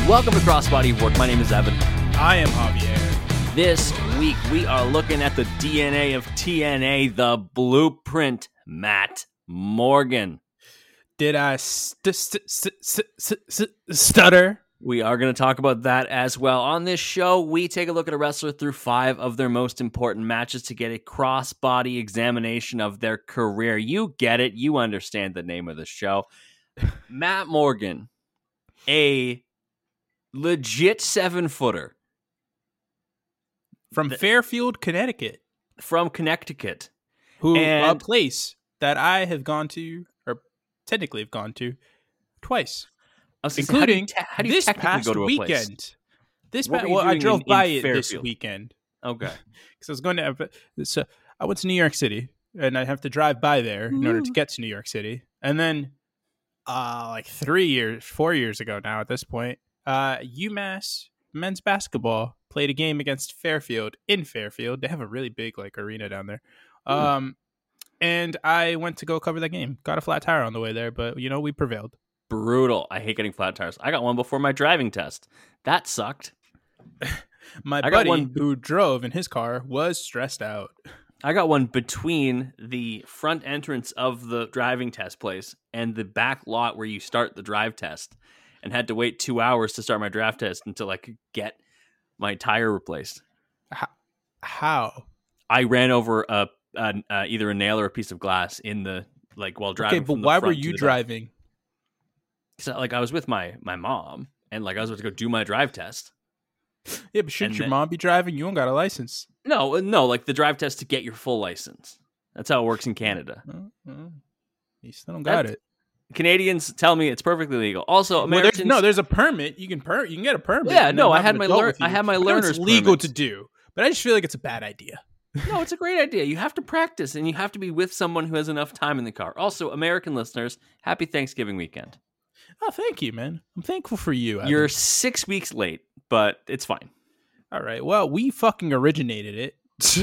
Welcome to Crossbody of Work. My name is Evan. I am Javier. This week, we are looking at the DNA of TNA, the blueprint, Matt Morgan. Did I stutter? We are going to talk about that as well. On this show, we take a look at a wrestler through 5 of their most important matches to get a cross-body examination of their career. You get it. You understand the name of the show. Matt Morgan, a legit 7-footer. From Fairfield, Connecticut. From Connecticut. A place that I have gone to, or technically have gone to, twice. Including how do you this technically past go to a weekend. Place? I drove by it Fairfield? this weekend. Okay. Because I was going to. So I went to New York City, and I have to drive by there in order to get to New York City. And then, 4 years ago now at this point, UMass men's basketball played a game against Fairfield in Fairfield. They have a really big arena down there. And I went to go cover that game. Got a flat tire on the way there, but we prevailed. Brutal. I hate getting flat tires. I got one before my driving test. That sucked. My buddy who drove in his car was stressed out. I got one between the front entrance of the driving test place and the back lot where you start the drive test, and had to wait 2 hours to start my draft test until I could get my tire replaced. How? I ran over either a nail or a piece of glass in the while driving. Okay, but why were you driving? So, I was with my mom, and I was about to go do my drive test. Yeah, but shouldn't your mom be driving? You don't got a license. No, the drive test to get your full license. That's how it works in Canada. You still don't got it. Canadians tell me it's perfectly legal. Also, Americans. There's a permit. You can get a permit. Yeah, no, I had my learner's It's legal permit. to do, but I just feel like it's a bad idea. No, it's a great idea. You have to practice, and you have to be with someone who has enough time in the car. Also, American listeners, happy Thanksgiving weekend. Oh, thank you, man. I'm thankful for you. Evan. You're 6 weeks late, but it's fine. All right. Well, we fucking originated it. So,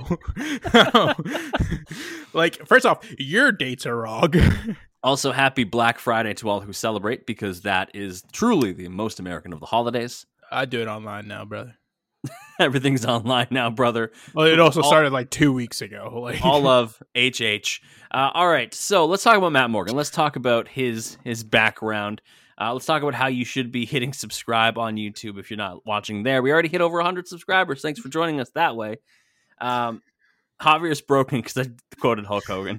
first off, your dates are wrong. Also, happy Black Friday to all who celebrate, because that is truly the most American of the holidays. I do it online now, brother. Everything's online now, brother. Well, it also started 2 weeks ago. All of HH. All right, so let's talk about Matt Morgan. Let's talk about his background. Let's talk about how you should be hitting subscribe on YouTube if you're not watching there. We already hit over 100 subscribers. Thanks for joining us that way. Javier's broken because I quoted Hulk Hogan.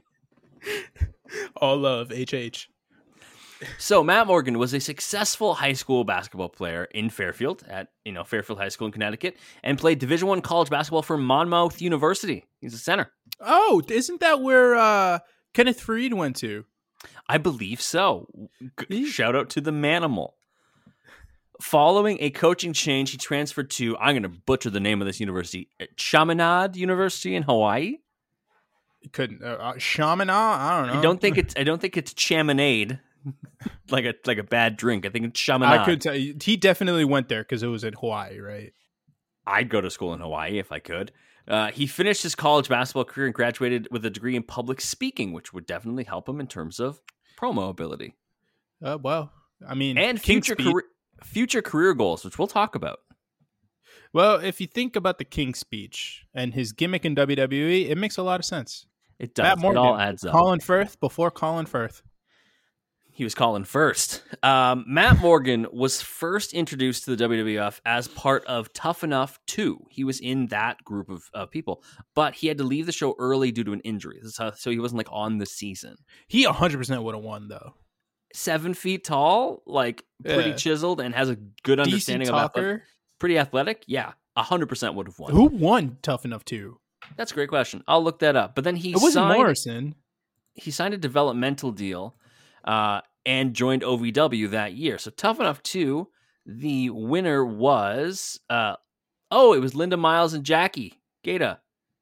All love, HH. So Matt Morgan was a successful high school basketball player in Fairfield at Fairfield High School in Connecticut, and played Division I college basketball for Monmouth University. He's a center. Oh, isn't that where Kenneth Fareed went to? I believe so. Shout out to the Manimal. Following a coaching change, he transferred to, I'm going to butcher the name of this university, Chaminade University in Hawaii. Couldn't Chaminade? I don't know. I don't think it's Chaminade. like a bad drink. I think it's Chaminade. I could tell you, he definitely went there because it was in Hawaii, right? I'd go to school in Hawaii if I could. He finished his college basketball career and graduated with a degree in public speaking, which would definitely help him in terms of promo ability. Well, I mean, and future career goals, which we'll talk about. Well, if you think about the King's Speech and his gimmick in WWE, it makes a lot of sense. It does. Matt Morgan, it all adds up. Colin Firth before Colin Firth. He was calling first. Matt Morgan was first introduced to the WWF as part of Tough Enough 2. He was in that group of people, but he had to leave the show early due to an injury. So he wasn't on the season. He 100% would have won, though. 7 feet tall, pretty chiseled, and has a good understanding of pretty athletic. Yeah, 100% would have won. Who won Tough Enough 2? That's a great question. I'll look that up. But then it wasn't Morrison. He signed a developmental deal. And joined OVW that year. So Tough Enough 2, the winner was, it was Linda Miles and Jackie Gata.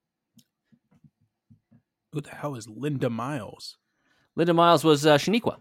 Who the hell is Linda Miles? Linda Miles was Shaniqua.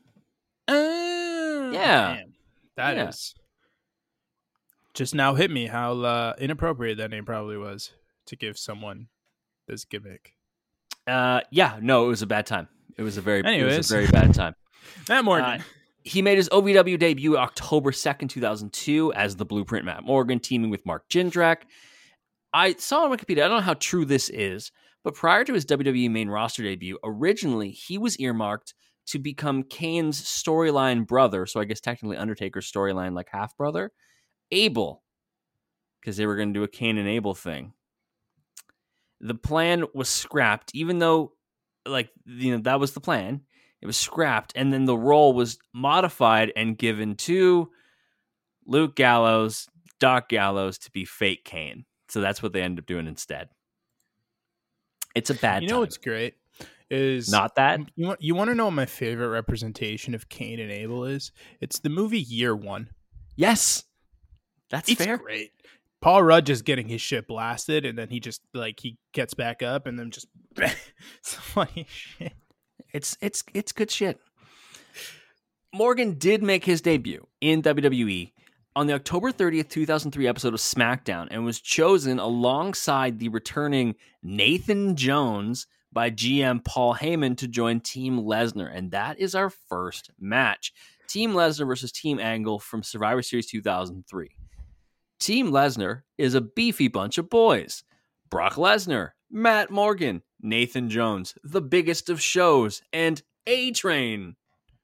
Yeah. Man, that is just now hit me how inappropriate that name probably was to give someone this gimmick. It was a bad time. It was a very bad time. Matt Morgan. He made his OVW debut October 2nd, 2002 as the Blueprint Matt Morgan, teaming with Mark Jindrak. I saw on Wikipedia, I don't know how true this is, but prior to his WWE main roster debut, originally he was earmarked to become Kane's storyline brother, so I guess technically Undertaker's storyline like half-brother, Abel, because they were going to do a Kane and Abel thing. The plan was scrapped, even though, that was the plan. It was scrapped, and then the role was modified and given to Luke Gallows, Doc Gallows, to be fake Kane. So that's what they ended up doing instead. It's a bad time. You know what's great? Is not that you want to know what my favorite representation of Kane and Abel is? It's the movie Year One. Yes, it's fair. Great. Paul Rudd just getting his shit blasted, and then he just he gets back up, and then just it's funny shit. It's good shit. Morgan did make his debut in WWE on the October 30th, 2003 episode of SmackDown, and was chosen alongside the returning Nathan Jones by GM Paul Heyman to join Team Lesnar. And that is our first match. Team Lesnar versus Team Angle from Survivor Series 2003. Team Lesnar is a beefy bunch of boys. Brock Lesnar, Matt Morgan, Nathan Jones, the biggest of shows, and A-Train.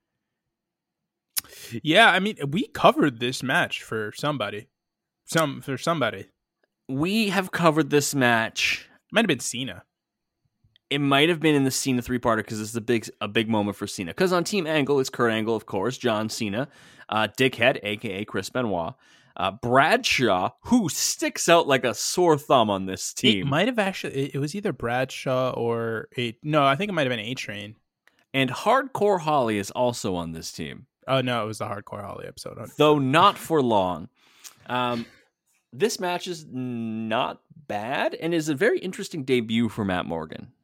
Yeah, I mean, we covered this match for somebody. We have covered this match. Might have been Cena. It might have been in the Cena three-parter because it's a big moment for Cena. Because on Team Angle, it's Kurt Angle, of course, John Cena, Dickhead, a.k.a. Chris Benoit, Bradshaw, who sticks out like a sore thumb on this team. It might have actually, it was either Bradshaw or I think it might have been A-Train. And Hardcore Holly is also on this team. Oh, no, it was the Hardcore Holly episode. Though not for long. This match is not bad and is a very interesting debut for Matt Morgan.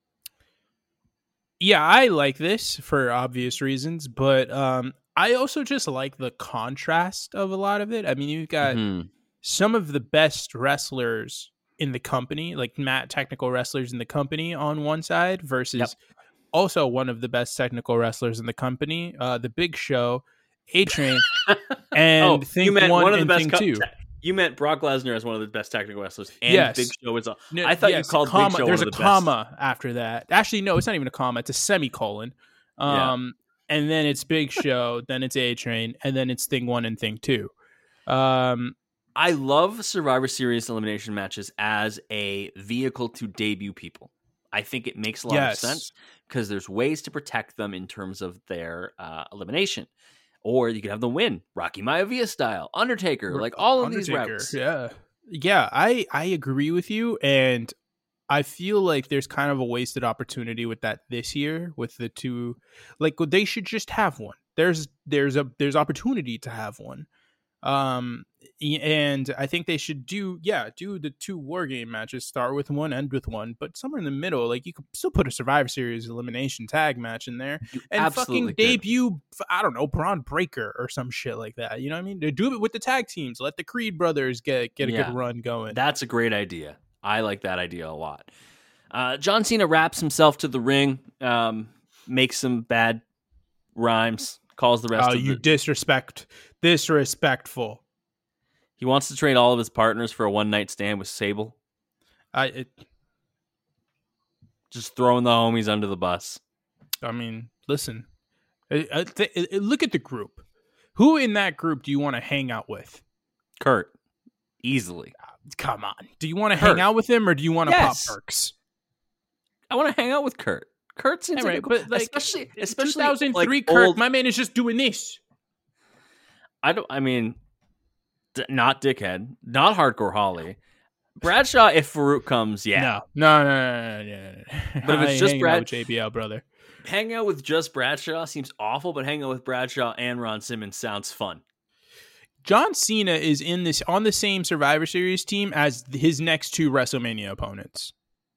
Yeah, I like this for obvious reasons, but I also just like the contrast of a lot of it. I mean, you've got some of the best wrestlers in the company, like technical wrestlers in the company on one side versus also one of the best technical wrestlers in the company, the Big Show, A-Train, and Thing 1 and Thing 2. You meant Brock Lesnar as one of the best technical wrestlers, and Big Show is. I thought you called Big Show there's one of the a comma after that. Actually, no, it's not even a comma. It's a semicolon. And then it's Big Show, then it's A-Train, and then it's Thing 1 and Thing 2. I love Survivor Series elimination matches as a vehicle to debut people. I think it makes a lot of sense because there's ways to protect them in terms of their elimination. Or you could have them win, Rocky Maivia style, Undertaker, like all of these routes. Yeah, I agree with you, and I feel like there's kind of a wasted opportunity with that this year with the two. Like they should just have one. There's opportunity to have one. And I think they should do the two War Game matches, start with one, end with one, but somewhere in the middle, like you could still put a Survivor Series elimination tag match in there and fucking debut, I don't know, Braun Breaker or some shit like that. You know what I mean? To do it with the tag teams, let the Creed brothers get a good run going. That's a great idea. I like that idea a lot. John Cena wraps himself to the ring, makes some bad rhymes, calls the rest of you disrespectful. He wants to trade all of his partners for a one-night stand with Sable. Just throwing the homies under the bus. I mean, listen. Look at the group. Who in that group do you want to hang out with? Kurt. Easily. Come on. Do you want to hang out with him or do you want to pop perks? I want to hang out with Kurt. Kurt seems but like, especially 2003 like Kurt, old... my man is just doing this. Not Dickhead, not Hardcore Holly. Bradshaw, if Farouk comes, No. But if it's just with JBL, brother. Hanging out with just Bradshaw seems awful, but hanging out with Bradshaw and Ron Simmons sounds fun. John Cena is on the same Survivor Series team as his next two WrestleMania opponents.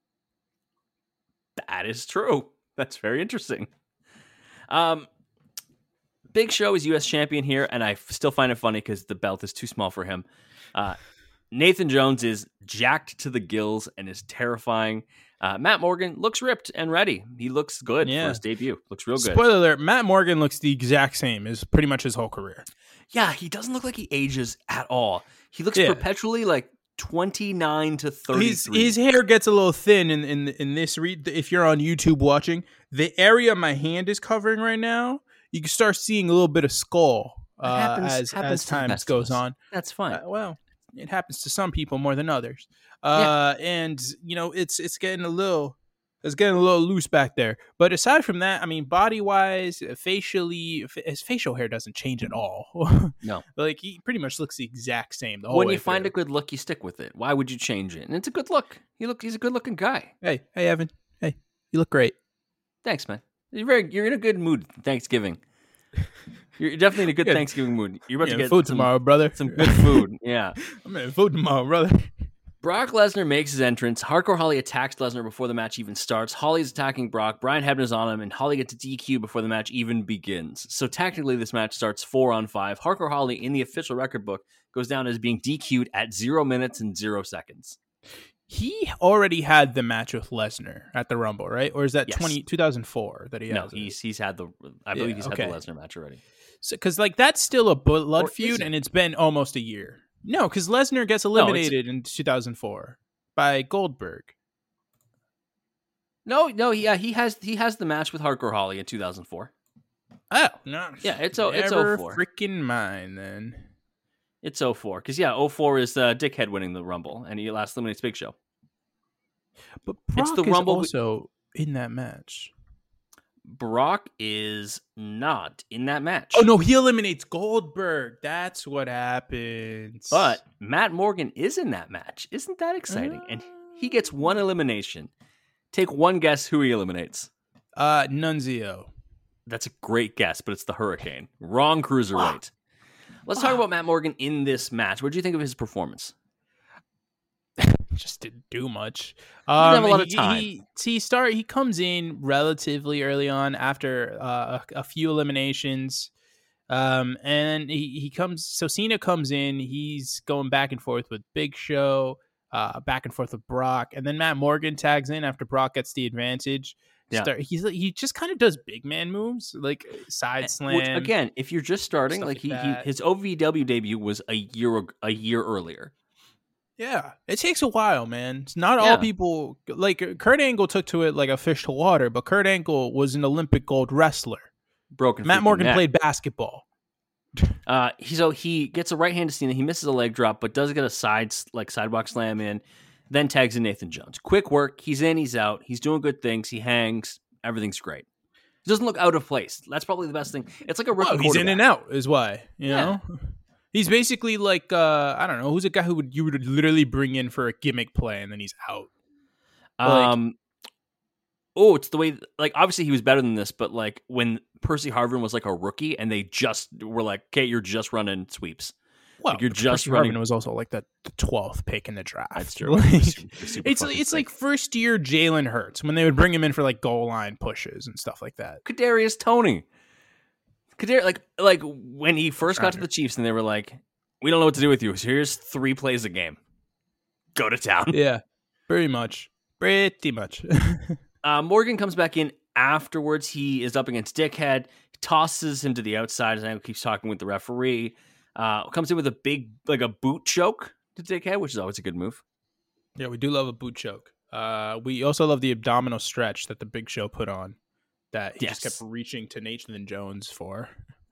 That is true. That's very interesting. Big Show is U.S. champion here, and I still find it funny because the belt is too small for him. Nathan Jones is jacked to the gills and is terrifying. Matt Morgan looks ripped and ready. He looks good for his debut. Looks real good. Spoiler alert, Matt Morgan looks the exact same as pretty much his whole career. Yeah, he doesn't look like he ages at all. He looks perpetually like 29 to 33. His hair gets a little thin in this read. If you're on YouTube watching, the area my hand is covering right now, you can start seeing a little bit of skull as time goes on. That's fine. Well, it happens to some people more than others. And it's getting a little loose back there. But aside from that, I mean, body wise, facially, his facial hair doesn't change at all. No, like he pretty much looks the exact same. When you find a good look, you stick with it. Why would you change it? And it's a good look. He's a good looking guy. Hey, Evan. Hey, you look great. Thanks, man. You're in a good mood. Thanksgiving. You're definitely in a good Thanksgiving mood. You're about to get food tomorrow, brother. Some good food. Yeah, I'm in food tomorrow, brother. Brock Lesnar makes his entrance. Hardcore Holly attacks Lesnar before the match even starts. Holly's attacking Brock. Brian Hebner's on him, and Holly gets a DQ before the match even begins. So technically, this match starts 4-on-5. Hardcore Holly, in the official record book, goes down as being DQ'd at 0 minutes and 0 seconds. He already had the match with Lesnar at the Rumble, right? Or is that 2004 that he has? No, he's had I believe he's had the Lesnar match already. So, because that's still a blood feud, and it's been almost a year. No, because Lesnar gets eliminated in 2004 by Goldberg. No, yeah, he has the match with Hardcore Holly in 2004. Oh, no. Yeah, it's 04. Freaking mine, then. It's 04. Because, 04 is Dickhead winning the Rumble, and he last eliminates Big Show. But Brock is also in that match. Brock is not in that match. Oh, no, he eliminates Goldberg. That's what happens. But Matt Morgan is in that match. Isn't that exciting? And he gets one elimination. Take one guess who he eliminates. Nunzio. That's a great guess, but it's the Hurricane. Wrong cruiserweight. Let's talk about Matt Morgan in this match. What did you think of his performance? Just didn't do much. He didn't have a lot of time. He comes in relatively early on after a few eliminations, and he comes. So Cena comes in. He's going back and forth with Big Show, back and forth with Brock, and then Matt Morgan tags in after Brock gets the advantage. Yeah. He just kind of does big man moves like side slam. Which, again, if you're just starting, like his OVW debut was a year earlier. Yeah, it takes a while, man. It's not all people like Kurt Angle took to it like a fish to water, but Kurt Angle was an Olympic gold wrestler. Matt Morgan played basketball. So he gets a right hand to Cena. He misses a leg drop, but does get a sidewalk slam in. Then tags in Nathan Jones. Quick work. He's in. He's out. He's doing good things. He hangs. Everything's great. He doesn't look out of place. That's probably the best thing. It's like a rookie. He's in and out is why you know. He's basically like, I don't know, who's a guy you would literally bring in for a gimmick play and then he's out. It's the way, like, obviously he was better than this, but like when Percy Harvin was like a rookie and they just were like, okay, you're just running sweeps. Well, like you're just Percy running. Harvin was also like the 12th pick in the draft. That's true. It's like first year Jalen Hurts when they would bring him in for like goal line pushes and stuff like that. Kadarius Toney. Like when he first got to the Chiefs and they were like, we don't know what to do with you. So here's 3 plays a game. Go to town. Yeah, pretty much. Morgan comes back in afterwards. He is up against Dickhead. He tosses him to the outside. And keeps talking with the referee. Comes in with a big, like a boot choke to Dickhead, which is always a good move. Yeah, we do love a boot choke. We also love the abdominal stretch that the Big Show put on. That he just kept reaching to Nathan Jones for.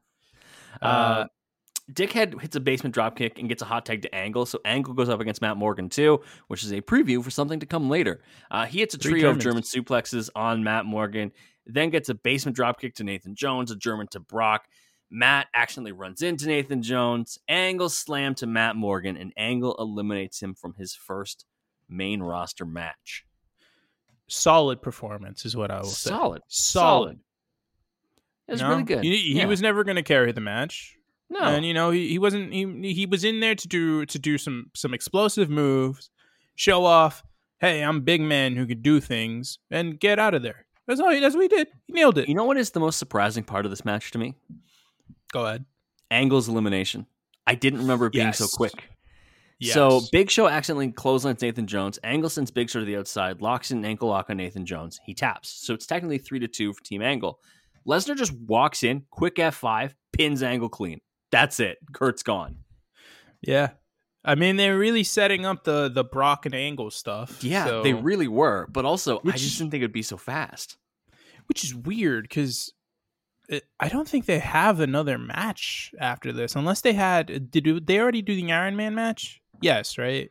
Dickhead hits a basement dropkick and gets a hot tag to Angle. So Angle goes up against Matt Morgan too, which is a preview for something to come later. He hits a trio of German suplexes on Matt Morgan, then gets a basement dropkick to Nathan Jones, a German to Brock. Matt accidentally runs into Nathan Jones. Angle slam to Matt Morgan, and Angle eliminates him from his first main roster match. Solid performance is what I will say. Solid. It was really good. He was never going to carry the match. No, and he wasn't. He was in there to do some explosive moves, show off. Hey, I'm a big man who could do things, and get out of there. That's what he did. He nailed it. You know what is the most surprising part of this match to me? Go ahead. Angle's elimination. I didn't remember it being so quick. So Yes. Big Show accidentally clotheslines Nathan Jones. Angle sends Big Show to the outside, locks in an ankle lock on Nathan Jones. He taps. So it's technically 3-2 for Team Angle. Lesnar just walks in, quick F5, pins Angle clean. That's it. Kurt's gone. Yeah. I mean, they're really setting up the Brock and Angle stuff. Yeah, so, they really were. But also, I just didn't think it would be so fast. Which is weird because I don't think they have another match after this. Unless they had... Did they already do the Iron Man match? Yes, right?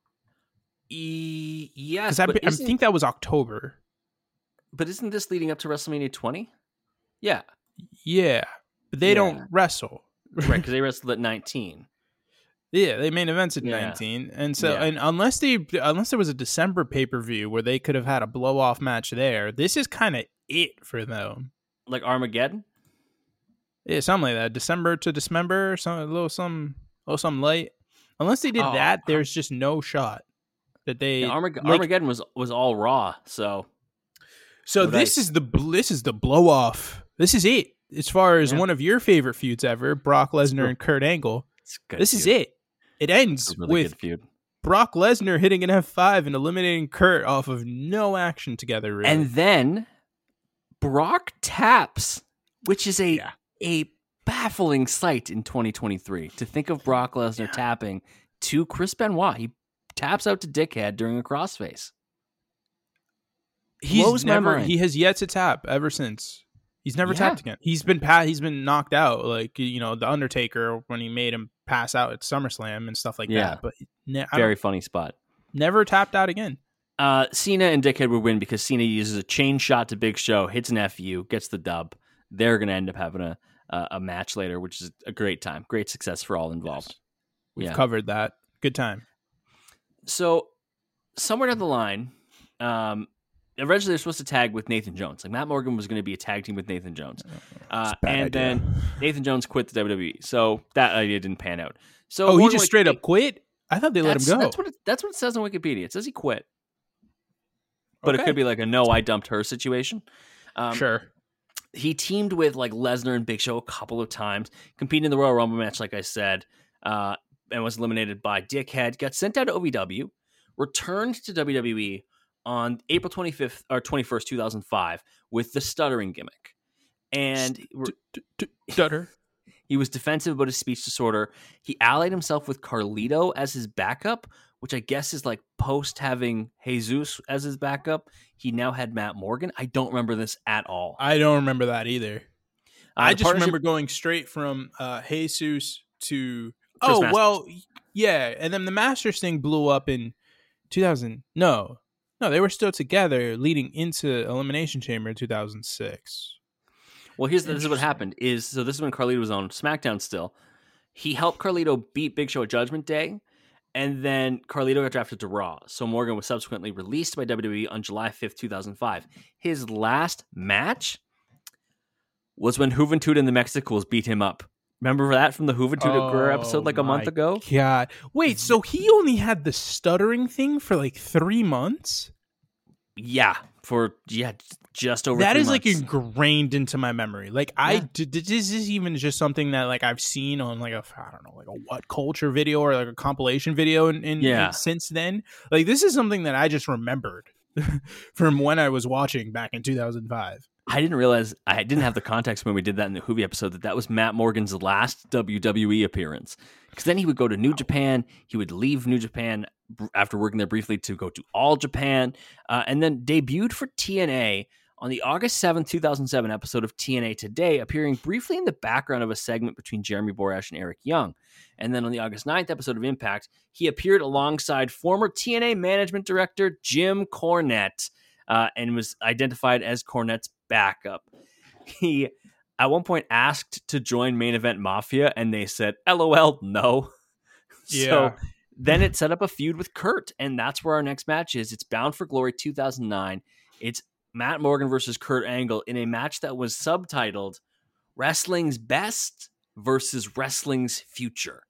Yes. Because I think that was October. But isn't this leading up to WrestleMania 20? Yeah. Yeah. But they don't wrestle. Right, because they wrestled at 19. Yeah, they main events at 19, and so and unless there was a December pay-per-view where they could have had a blow-off match there, this is kind of it for them. Like Armageddon? Yeah, something like that. December to Dismember, something light. Unless they did that, there's just no shot that they. Armageddon was all Raw, so. So this is the blow-off. This is it. As far as one of your favorite feuds ever, Brock Lesnar and Kurt Angle. This is it. It ends with Brock Lesnar hitting an F5 and eliminating Kurt off of no action together. Really. And then Brock taps, which is a baffling sight in 2023. To think of Brock Lesnar tapping to Chris Benoit. He taps out to Dickhead during a crossface. He has yet to tap ever since. He's never tapped again. He's been knocked out, like the Undertaker when he made him pass out at SummerSlam and stuff like that. But very funny spot. Never tapped out again. Cena and Dickhead would win because Cena uses a chain shot to Big Show, hits an FU, gets the dub. They're going to end up having a match later, which is a great time, great success for all involved. Yes. We've covered that. Good time. So somewhere down the line, eventually they're supposed to tag with Nathan Jones. Like Matt Morgan was going to be a tag team with Nathan Jones. Then Nathan Jones quit the WWE. So that idea didn't pan out. So he just straight up quit? I thought they let him go. That's what it says on Wikipedia. It says he quit. But it could be like a no, I dumped her situation. Sure. He teamed with like Lesnar and Big Show a couple of times, competed in the Royal Rumble match, like I said, and was eliminated by Dickhead. Got sent out to OVW, returned to WWE on April 25th or 21st, 2005 with the stuttering gimmick. And stutter. He was defensive about his speech disorder. He allied himself with Carlito as his backup, which I guess is like post having Jesus as his backup. He now had Matt Morgan. I don't remember this at all. I don't remember that either. I just remember going straight from Jesus to and then the Masters thing blew up in 2000. No, they were still together leading into Elimination Chamber in 2006. Well, this is what happened. This is when Carlito was on SmackDown still. He helped Carlito beat Big Show at Judgment Day, and then Carlito got drafted to Raw. So Morgan was subsequently released by WWE on July 5th, 2005. His last match was when Juventud and the Mexicals beat him up. Remember that from the Juventud Guerrero episode like a month ago? God. Wait, so he only had the stuttering thing for like 3 months? Yeah, just over 3 months. That is like ingrained into my memory. Like this is even just something that like I've seen on like a What Culture video or like a compilation video in since then. Like this is something that I just remembered from when I was watching back in 2005. I didn't realize, I didn't have the context when we did that in the Hoovy episode, that was Matt Morgan's last WWE appearance. Because then he would go to New Japan, he would leave New Japan after working there briefly to go to All Japan, and then debuted for TNA on the August 7th, 2007 episode of TNA Today, appearing briefly in the background of a segment between Jeremy Borash and Eric Young. And then on the August 9th episode of Impact, he appeared alongside former TNA management director Jim Cornette, and was identified as Cornette's backup. He, at one point, asked to join Main Event Mafia, and they said, LOL, no. Yeah. So then it set up a feud with Kurt, and that's where our next match is. It's Bound for Glory 2009. It's Matt Morgan versus Kurt Angle in a match that was subtitled Wrestling's Best versus Wrestling's Future.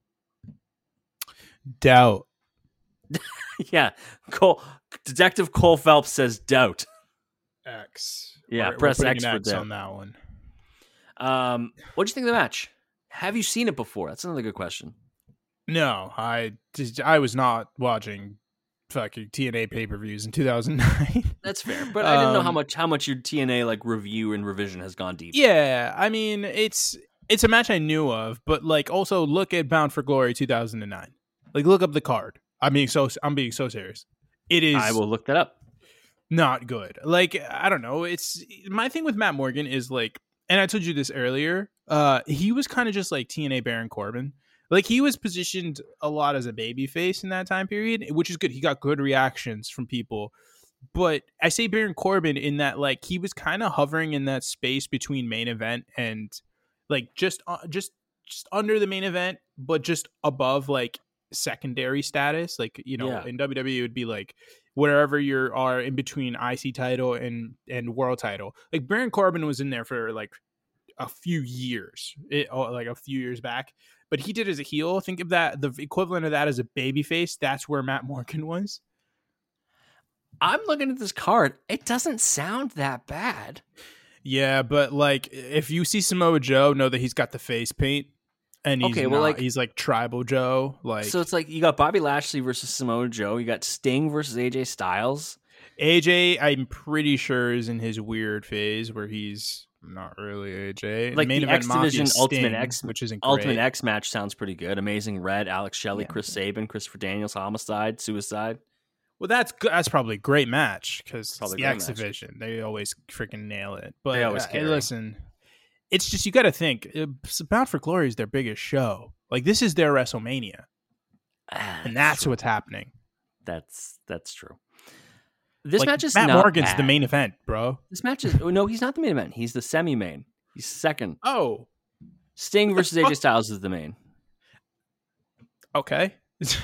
Doubt. Yeah. Detective Cole Phelps says doubt. X. Yeah, press X for X on that one. What do you think of the match? Have you seen it before? That's another good question. No, I was not watching fucking TNA pay-per-views in 2009. That's fair, but I didn't know how much your TNA like review and revision has gone deep. Yeah, I mean it's a match I knew of, but like also look at Bound for Glory 2009. Like look up the card. I'm being so serious. It is. I will look that up. Not good. Like I don't know. It's my thing with Matt Morgan is like, and I told you this earlier. He was kind of just like TNA Baron Corbin. Like he was positioned a lot as a babyface in that time period, which is good. He got good reactions from people. But I say Baron Corbin in that like he was kind of hovering in that space between main event and like just under the main event, but just above like secondary status. Like in WWE it would be like wherever you are in between IC title and world title. Like Baron Corbin was in there for like a few years, like a few years back. But he did as a heel. Think of that, the equivalent of that as a babyface. That's where Matt Morgan was. I'm looking at this card. It doesn't sound that bad. Yeah, but like if you see Samoa Joe, know that he's got the face paint, and he's like Tribal Joe. Like so, it's like you got Bobby Lashley versus Samoa Joe. You got Sting versus AJ Styles. AJ, I'm pretty sure, is in his weird phase where he's not really AJ. Like main the event X Division Ultimate Sting, X, which isn't Ultimate great. X match sounds pretty good. Amazing Red, Alex Shelley, Chris Sabin, Christopher Daniels, Homicide, Suicide. Well, that's probably a great match because it's the X match. Division. They always freaking nail it. But they always listen, it's just you got to think. Bound for Glory is their biggest show. Like this is their WrestleMania, and that's what's happening. That's true. This like, match is Matt not Morgan's bad. the main event, bro. This match is no, he's not the main event. He's the semi-main. He's second. Oh, Sting versus AJ Styles is the main. Okay.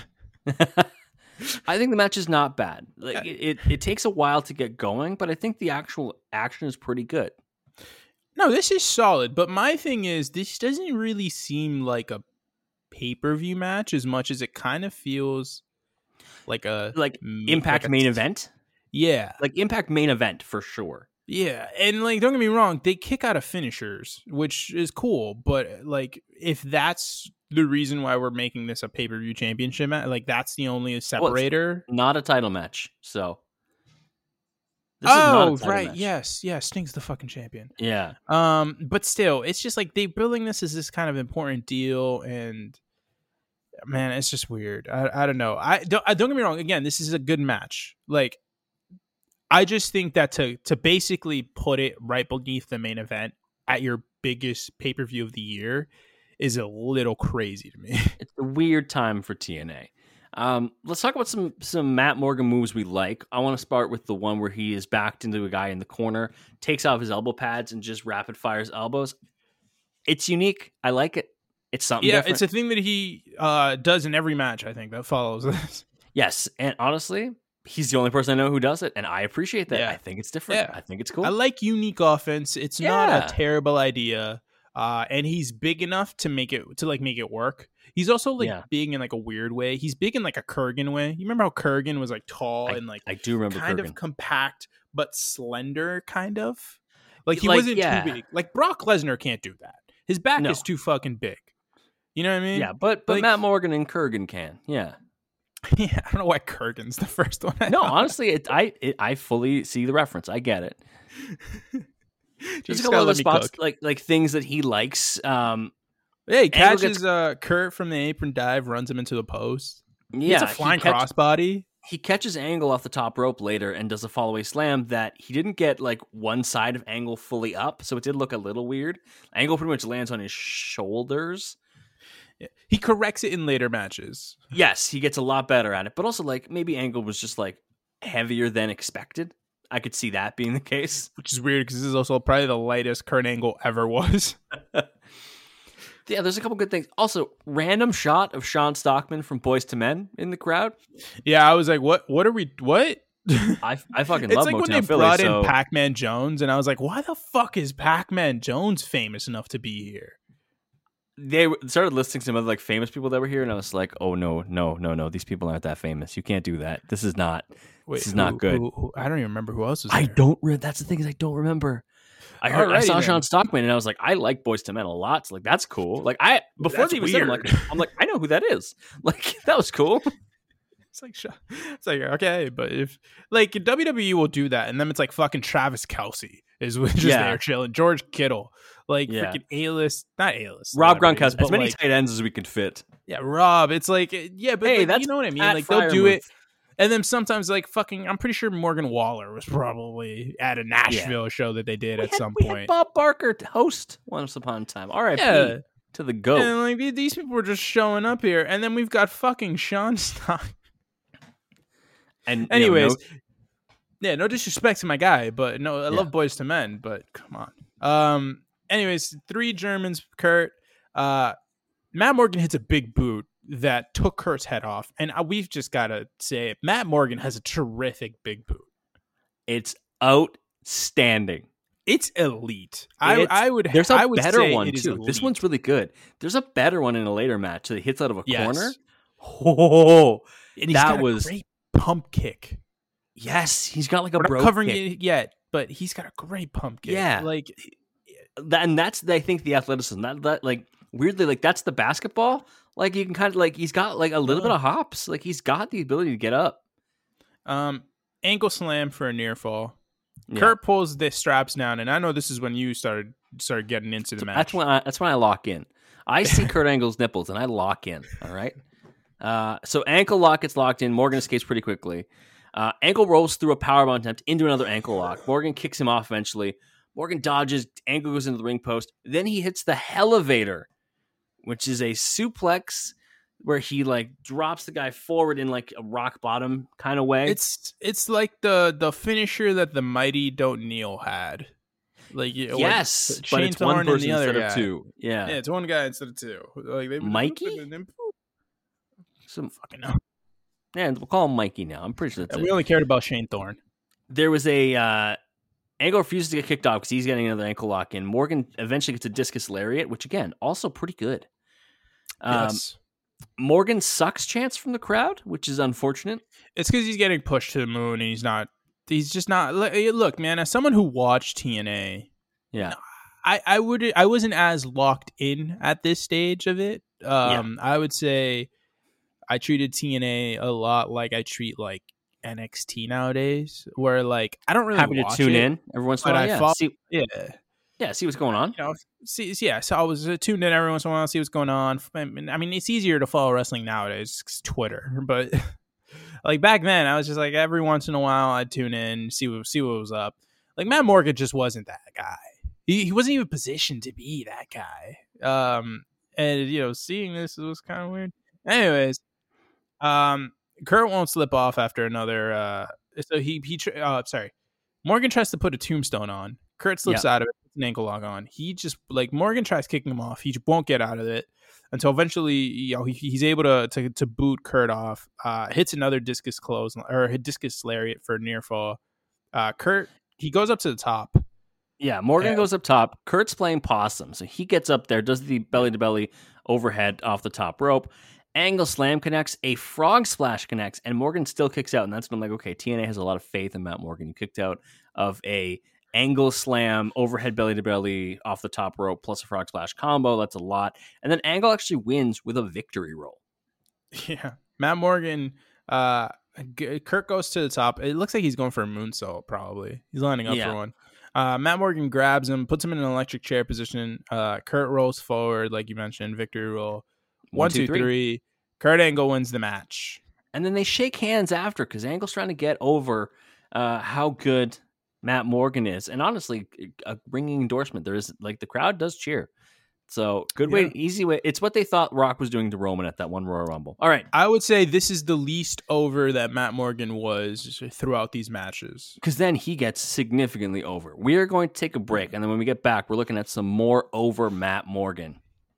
I think the match is not bad. Like it takes a while to get going, but I think the actual action is pretty good. No, this is solid. But my thing is, this doesn't really seem like a pay-per-view match as much as it kind of feels like a Impact main event. Yeah, like Impact main event for sure. Yeah, and like don't get me wrong, they kick out of finishers, which is cool. But like, if that's the reason why we're making this a pay-per-view championship match, like that's the only separator. Well, not a title match, so. This is not a title match. Yes, Sting's the fucking champion. Yeah. But still, it's just like they building this as this kind of important deal, and man, it's just weird. I don't know. Don't get me wrong. Again, this is a good match. Like, I just think that to basically put it right beneath the main event at your biggest pay-per-view of the year is a little crazy to me. It's a weird time for TNA. Let's talk about some Matt Morgan moves we like. I want to start with the one where he is backed into a guy in the corner, takes off his elbow pads, and just rapid fires elbows. It's unique. I like it. It's something different. It's a thing that he does in every match, I think, that follows this. Yes, and honestly, he's the only person I know who does it, and I appreciate that. Yeah. I think it's different. Yeah. I think it's cool. I like unique offense. It's not a terrible idea. And he's big enough to make it work. He's also big in like a weird way. He's big in like a Kurgan way. You remember how Kurgan was like tall and like I do remember kind Kurgan. of compact but slender, kind of. Like he wasn't too big. Like Brock Lesnar can't do that. His back is too fucking big. You know what I mean? Yeah, but like, Matt Morgan and Kurgan can. Yeah. Yeah, I don't know why Kurgan's the first one. No, honestly, I fully see the reference. I get it. Just a couple other spots, like things that he likes. He catches Kurt from the apron dive, runs him into the post. Yeah, it's a flying crossbody. He catches Angle off the top rope later and does a fallaway slam that he didn't get like one side of Angle fully up, so it did look a little weird. Angle pretty much lands on his shoulders. Yeah. He corrects it in later matches. Yes, he gets a lot better at it, but also like maybe Angle was just like heavier than expected. I could see that being the case. Which is weird because this is also probably the lightest Kurt Angle ever was. Yeah, there's a couple good things. Also, random shot of Sean Stockman from Boyz II Men in the crowd. Yeah, I was like, what are we, what? I fucking love Motown Philly. It's like when they brought in Pac-Man Jones, and I was like, why the fuck is Pac-Man Jones famous enough to be here? They started listing some other like famous people that were here, and I was like, oh, no. These people aren't that famous. You can't do that. This is not good. I don't even remember who else was there. That's the thing is I don't remember. I saw Sean Stockman and I was like, I like Boyz II Men a lot. So like, that's cool. Like before they even said it, I'm like, I know who that is. Like, that was cool. It's like, okay, but if like WWE will do that, and then it's like fucking Travis Kelce is just there chilling, George Kittle, like freaking A-list, not A-list. Rob Gronkowski, as many like, tight ends as we can fit. Yeah, Rob. It's like, yeah, but hey, like, that's you know what I mean? Pat Like they'll do Freiermuth. it, and then sometimes like fucking, I'm pretty sure Morgan Waller was probably at a Nashville show that they did at some point. We had Bob Barker to host once upon a time. All right, to the GOAT. And like these people were just showing up here, and then we've got fucking Sean Stock. And anyways, no disrespect to my guy, but no, I love Boyz II Men, but come on. Anyways, 3 Germans, Kurt. Matt Morgan hits a big boot that took Kurt's head off, and we've just got to say, Matt Morgan has a terrific big boot. It's outstanding. It's elite. I would. There's a better say one too. This one's really good. There's a better one in a later match that he hits out of a corner. Oh, and he's got a great pump kick. Yes, he's got like a We're broke not covering kick. it yet, but he's got a great pump kick. Yeah, like that, and that's I think the athleticism. That like weirdly like that's the basketball. Like you can kind of like he's got like a little bit of hops. Like he's got the ability to get up. Ankle slam for a near fall. Yeah. Kurt pulls the straps down, and I know this is when you started getting into the match. That's when I lock in. I see Kurt Angle's nipples, and I lock in. All right. So ankle lock gets locked in. Morgan escapes pretty quickly. Ankle rolls through a powerbomb attempt into another ankle lock. Morgan kicks him off eventually. Morgan dodges. Ankle goes into the ring post. Then he hits the Hellevator, which is a suplex where he like drops the guy forward in like a rock bottom kind of way. It's like the finisher that the Mighty Don't Kneel had. Like yes, but it's one person instead of two. Yeah, it's one guy instead of two. Like Mikey. Some fucking know. Yeah, we'll call him Mikey now. I'm pretty sure that's we only cared about Shane Thorne. There was a Angle refuses to get kicked off because he's getting another ankle lock in. Morgan eventually gets a discus lariat, which again, also pretty good. Yes. Morgan sucks chance from the crowd, which is unfortunate. It's because he's getting pushed to the moon, and he's just not. Look, man, as someone who watched TNA, yeah, I wasn't as locked in at this stage of it. I would say I treated TNA a lot like I treat like NXT nowadays, where like I don't really happy to tune in every once in a while. See what's going on. So I was tuned in every once in a while, see what's going on. I mean, it's easier to follow wrestling nowadays because Twitter, but like back then, I was just like every once in a while I'd tune in, see what was up. Like Matt Morgan just wasn't that guy. He wasn't even positioned to be that guy. And seeing this was kind of weird. Anyways, Kurt won't slip off after another. Morgan tries to put a tombstone on. Kurt slips out of it, puts an ankle lock on. He just Morgan tries kicking him off. He won't get out of it until eventually, he's able to boot Kurt off. Hits another discus discus lariat for a near fall. Kurt, he goes up to the top. Yeah, Morgan goes up top. Kurt's playing possum, so he gets up there, does the belly to belly overhead off the top rope. Angle slam connects, a frog splash connects, and Morgan still kicks out. And that's when I'm like, okay, TNA has a lot of faith in Matt Morgan. You kicked out of a angle slam, overhead belly to belly off the top rope, plus a frog splash combo. That's a lot. And then Angle actually wins with a victory roll. Yeah. Matt Morgan, Kurt goes to the top. It looks like he's going for a moonsault, probably. He's lining up for one. Matt Morgan grabs him, puts him in an electric chair position. Kurt rolls forward, like you mentioned, victory roll. 1, 2, 3. Kurt Angle wins the match. And then they shake hands after because Angle's trying to get over how good Matt Morgan is. And honestly, a ringing endorsement. There is the crowd does cheer. So good way, easy way. It's what they thought Rock was doing to Roman at that one Royal Rumble. All right. I would say this is the least over that Matt Morgan was throughout these matches. Because then he gets significantly over. We are going to take a break. And then when we get back, we're looking at some more over Matt Morgan.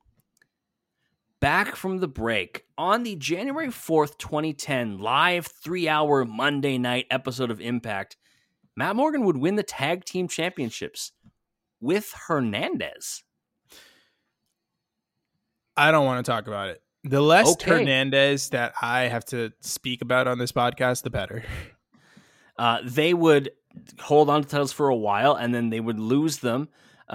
Back from the break, on the January 4th, 2010 live 3-hour Monday night episode of Impact, Matt Morgan would win the tag team championships with Hernandez. I don't want to talk about it. The less Hernandez that I have to speak about on this podcast, the better. They would hold on to titles for a while, and then they would lose them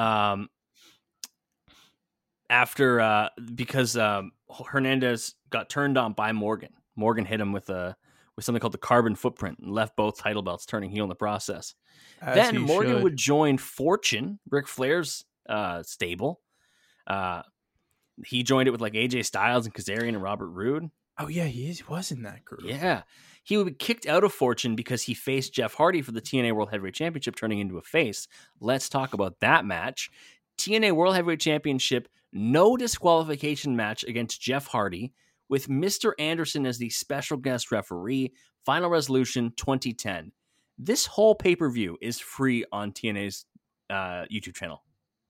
after because Hernandez got turned on by Morgan. Morgan hit him with something called the carbon footprint and left both title belts, turning heel in the process. Then Morgan would join Fortune, Ric Flair's stable. He joined it with like AJ Styles and Kazarian and Robert Roode. Oh yeah, he was in that group. Yeah. He would be kicked out of Fortune because he faced Jeff Hardy for the TNA World Heavyweight Championship, turning into a face. Let's talk about that match. TNA World Heavyweight Championship, no disqualification match against Jeff Hardy, with Mr. Anderson as the special guest referee. Final Resolution 2010. This whole pay-per-view is free on TNA's YouTube channel.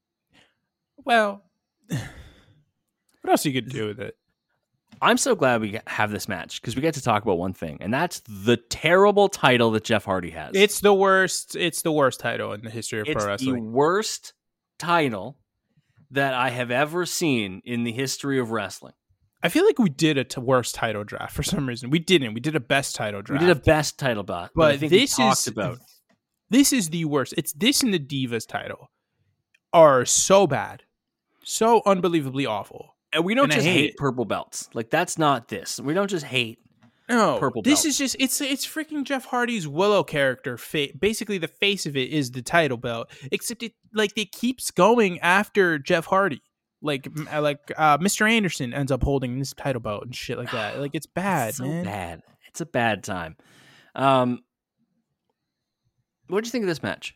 Well, what else you could do with it? I'm so glad we have this match because we get to talk about one thing, and that's the terrible title that Jeff Hardy has. It's the worst. It's the worst title in the history of pro wrestling. It's the worst title that I have ever seen in the history of wrestling. I feel like we did a worst title draft for some reason. We didn't. We did a best title draft. We did a best title draft, but I think this is the worst. It's this and the Divas title are so bad, so unbelievably awful. And we don't just hate purple belts. Like, that's not this. We don't just hate purple belts. This is just, it's freaking Jeff Hardy's Willow character. Basically, the face of it is the title belt. Except it keeps going after Jeff Hardy. Like Mr. Anderson ends up holding this title belt and shit like that. Like, it's bad, it's so man. Bad. It's a bad time. What did you think of this match?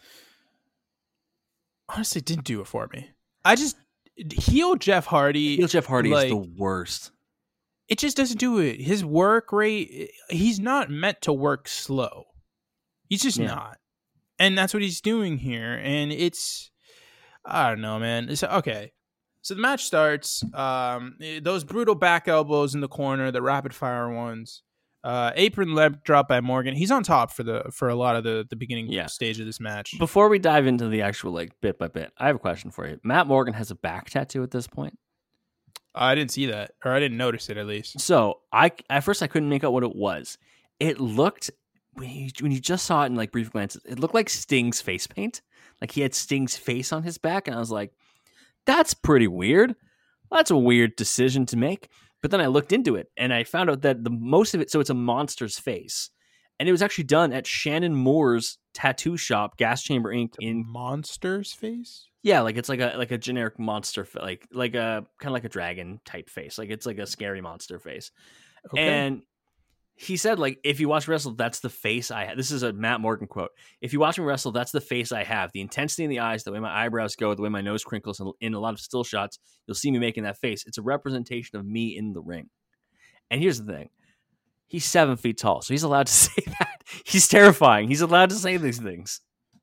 Honestly, it didn't do it for me. Heel Jeff Hardy is the worst. It just doesn't do it. His work rate, he's not meant to work slow. He's just not. And that's what he's doing here. And it's, I don't know, man. Okay. So the match starts. Those brutal back elbows in the corner, the rapid fire ones. Apron leg drop by Morgan. He's on top for a lot of the beginning stage of this match. Before we dive into the actual like bit by bit, I have a question for you. Matt Morgan has a back tattoo at this point. I didn't see that, or I didn't notice it at least. So at first I couldn't make out what it was. It looked when you just saw it in like brief glances, it looked like Sting's face paint. Like he had Sting's face on his back, and I was like, that's pretty weird. That's a weird decision to make. But then I looked into it, and I found out that the most of it, so it's a monster's face. And it was actually done at Shannon Moore's tattoo shop, Gas Chamber Inc. in monster's face? Yeah, like it's like a generic monster, like a kind of like a dragon type face. Like it's like a scary monster face. Okay. And he said, like, if you watch me wrestle, that's the face I have. This is a Matt Morgan quote. If you watch me wrestle, that's the face I have. The intensity in the eyes, the way my eyebrows go, the way my nose crinkles, and in a lot of still shots, you'll see me making that face. It's a representation of me in the ring. And here's the thing. He's 7 feet tall, so he's allowed to say that. He's terrifying. He's allowed to say these things.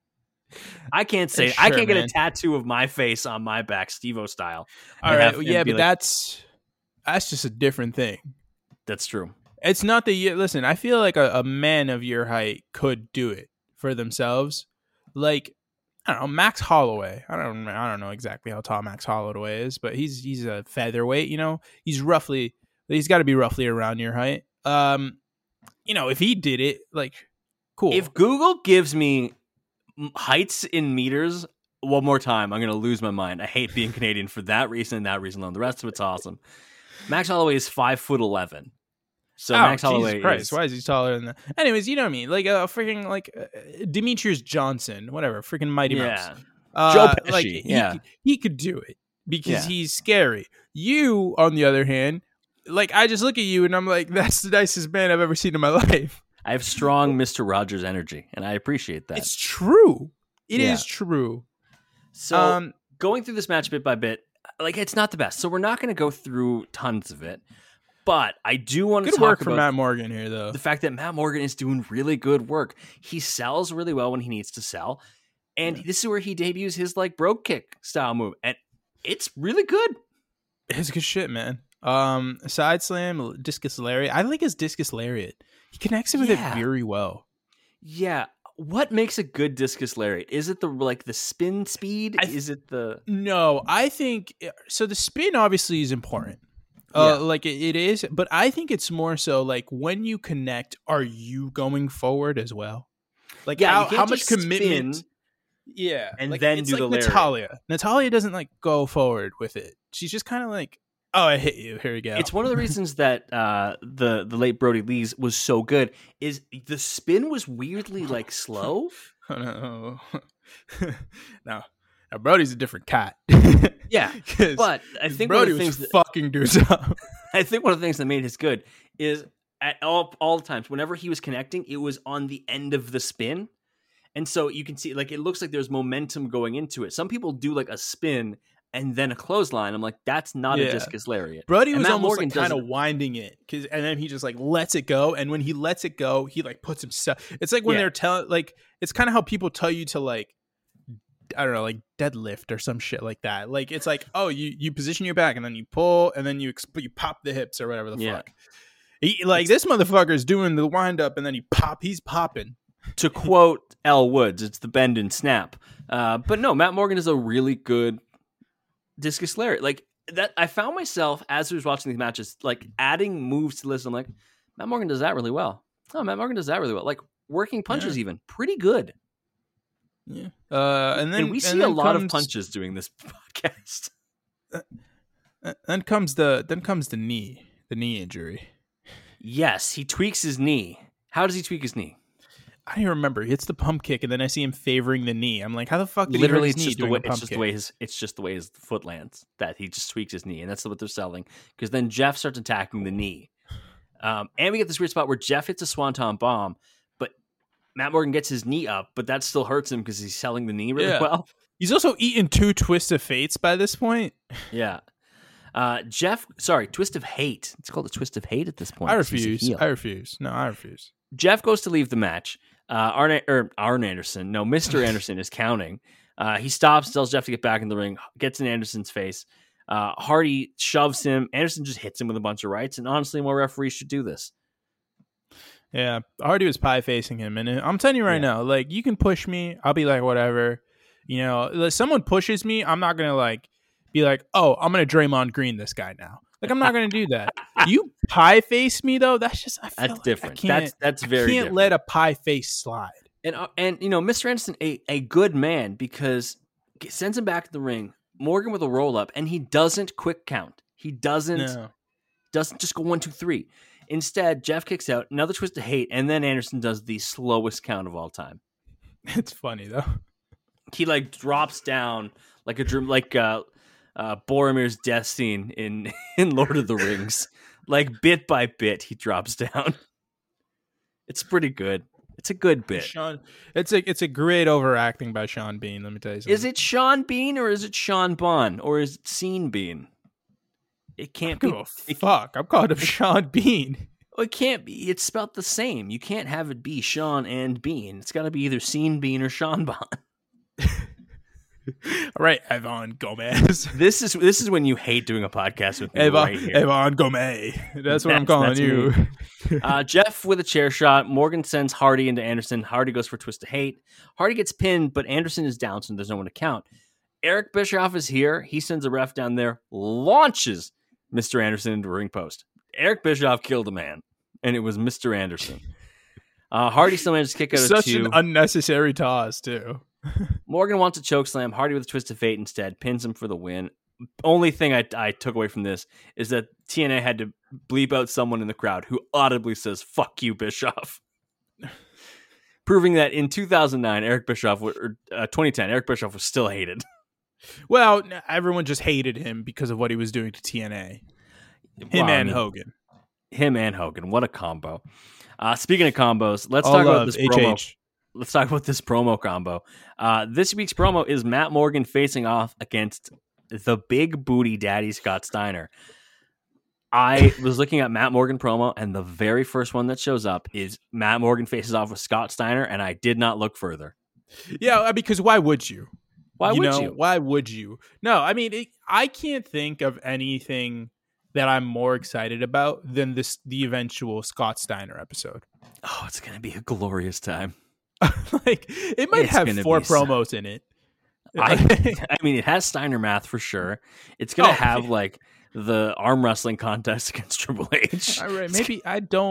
I can't say it. I can't get a tattoo of my face on my back, Steve-O style. All right, yeah, but like, that's just a different thing. That's true. It's not the listen. I feel like a man of your height could do it for themselves. Like, I don't know, Max Holloway. I don't know exactly how tall Max Holloway is, but he's a featherweight. You know, he's got to be roughly around your height. You know, if he did it, like, cool. If Google gives me heights in meters one more time, I'm gonna lose my mind. I hate being Canadian for that reason and that reason alone. The rest of it's awesome. Max Holloway is 5'11". So Max Holloway is... Why is he taller than that? Anyways, you know what I mean? Like a freaking like Demetrius Johnson, whatever, freaking Mighty Mouse. Joe Pesci. Like, he could do it because he's scary. You, on the other hand, like I just look at you and I'm like, that's the nicest man I've ever seen in my life. I have strong Mr. Rogers energy, and I appreciate that. It's true. It is true. So going through this match bit by bit, like it's not the best. So we're not going to go through tons of it. But I do want to talk about... Good work from Matt Morgan here, though. The fact that Matt Morgan is doing really good work. He sells really well when he needs to sell. And this is where he debuts his, like, brogue kick style move. And it's really good. It's good shit, man. Side slam, discus lariat. I like his discus lariat. He connects it with it very well. Yeah. What makes a good discus lariat? Is it the spin speed? Is it the... No, I think... So the spin obviously is important. Like it is, but I think it's more so like when you connect, are you going forward as well? Like Yeah, you how can't much just commitment? spin Yeah, and like, then it's do the like lariat. Natalia. Natalia doesn't like go forward with it. She's just kind of like, oh, I hit you. Here we go. It's one of the reasons that the late Brody Lee's was so good. Is the spin was weirdly like slow. Oh, no. No, now Brody's a different cat. Yeah, but I think Brody one of the things was fucking dudes up. I think one of the things that made his good is at all times, whenever he was connecting, it was on the end of the spin. And so you can see, like, it looks like there's momentum going into it. Some people do like a spin and then a clothesline. I'm like, that's not a discus lariat. Brody and was Matt almost Morgan like kind of winding it, and then he just like lets it go. And when he lets it go, he like puts himself. It's like when they're telling, like, it's kind of how people tell you to, like, I don't know, like deadlift or some shit like that. Like, it's like, oh, you position your back and then you pull and then you pop the hips or whatever the fuck. This motherfucker is doing the wind up and then he's popping. To quote Elle Woods, it's the bend and snap. But no, Matt Morgan is a really good discus lariat. Like that, I found myself as I was watching these matches, like adding moves to the list. I'm like, Matt Morgan does that really well. Oh, Matt Morgan does that really well. Like working punches, even pretty good. Yeah. And we see a lot of punches doing this podcast. Then comes the knee injury. Yes, he tweaks his knee. How does he tweak his knee? I don't even remember. He hits the pump kick, and then I see him favoring the knee. I'm like, how the fuck did literally he hurt his knee doing a pump kick? It's just the way his foot lands that he just tweaks his knee, and that's what they're selling. Because then Jeff starts attacking the knee, and we get this weird spot where Jeff hits a swanton bomb, but Matt Morgan gets his knee up, but that still hurts him because he's selling the knee really well. He's also eaten 2 twists of fates by this point. Yeah. Twist of hate. It's called a twist of hate at this point. I refuse. No, I refuse. Jeff goes to leave the match. Mr. Anderson is counting. He stops, tells Jeff to get back in the ring, gets in Anderson's face. Hardy shoves him. Anderson just hits him with a bunch of rights. And honestly, more referees should do this. Yeah, Hardy was pie facing him. And I'm telling you right now, like, you can push me. I'll be like, whatever. You know, if someone pushes me, I'm not going to like be like, oh, I'm going to Draymond Green this guy now. Like, I'm not going to do that. You pie face me though. That's just, that's different. That's very different. Let a pie face slide. And you know, Mr. Anderson, a good man, because he sends him back to the ring. Morgan with a roll up, and he doesn't quick count. He doesn't just go 1, 2, 3. Instead, Jeff kicks out, another twist of hate, and then Anderson does the slowest count of all time. It's funny though. He like drops down like Boromir's death scene in Lord of the Rings. Like bit by bit, he drops down. It's pretty good. It's a good bit. It's a great overacting by Sean Bean. Let me tell you something. Is it Sean Bean or is it Sean Bon or is it Scene Bean? It can't be. Fuck, I'm calling him Sean Bean. Well, it can't be. It's spelled the same. You can't have it be Sean and Bean. It's got to be either Scene Bean or Sean Bon. All right, Evan Gomez. This is when you hate doing a podcast with me right here. Evan Gomez. That's what I'm calling you. Jeff with a chair shot. Morgan sends Hardy into Anderson. Hardy goes for a twist of hate. Hardy gets pinned, but Anderson is down, so there's no one to count. Eric Bischoff is here. He sends a ref down there, launches Mr. Anderson into a ring post. Eric Bischoff killed a man, and it was Mr. Anderson. Hardy still managed to kick out of 2. Such an unnecessary toss, too. Morgan wants a chokeslam. Hardy with a twist of fate instead pins him for the win. Only thing I took away from this is that TNA had to bleep out someone in the crowd who audibly says "fuck you, Bischoff," proving that in 2009, 2010, Eric Bischoff was still hated. Well, everyone just hated him because of what he was doing to TNA. Him and Hogan. What a combo! Speaking of combos, let's talk about this promo. Let's talk about this promo combo. This week's promo is Matt Morgan facing off against the big booty daddy Scott Steiner. I was looking at Matt Morgan promo, and the very first one that shows up is Matt Morgan faces off with Scott Steiner, and I did not look further. Yeah, because why would you? Why would you? No, I mean, I can't think of anything that I'm more excited about than the eventual Scott Steiner episode. Oh, it's going to be a glorious time. Like, it might have 4 promos in it. I mean, it has Steiner math for sure. It's going to have like the arm wrestling contest against Triple H. All right, maybe I don't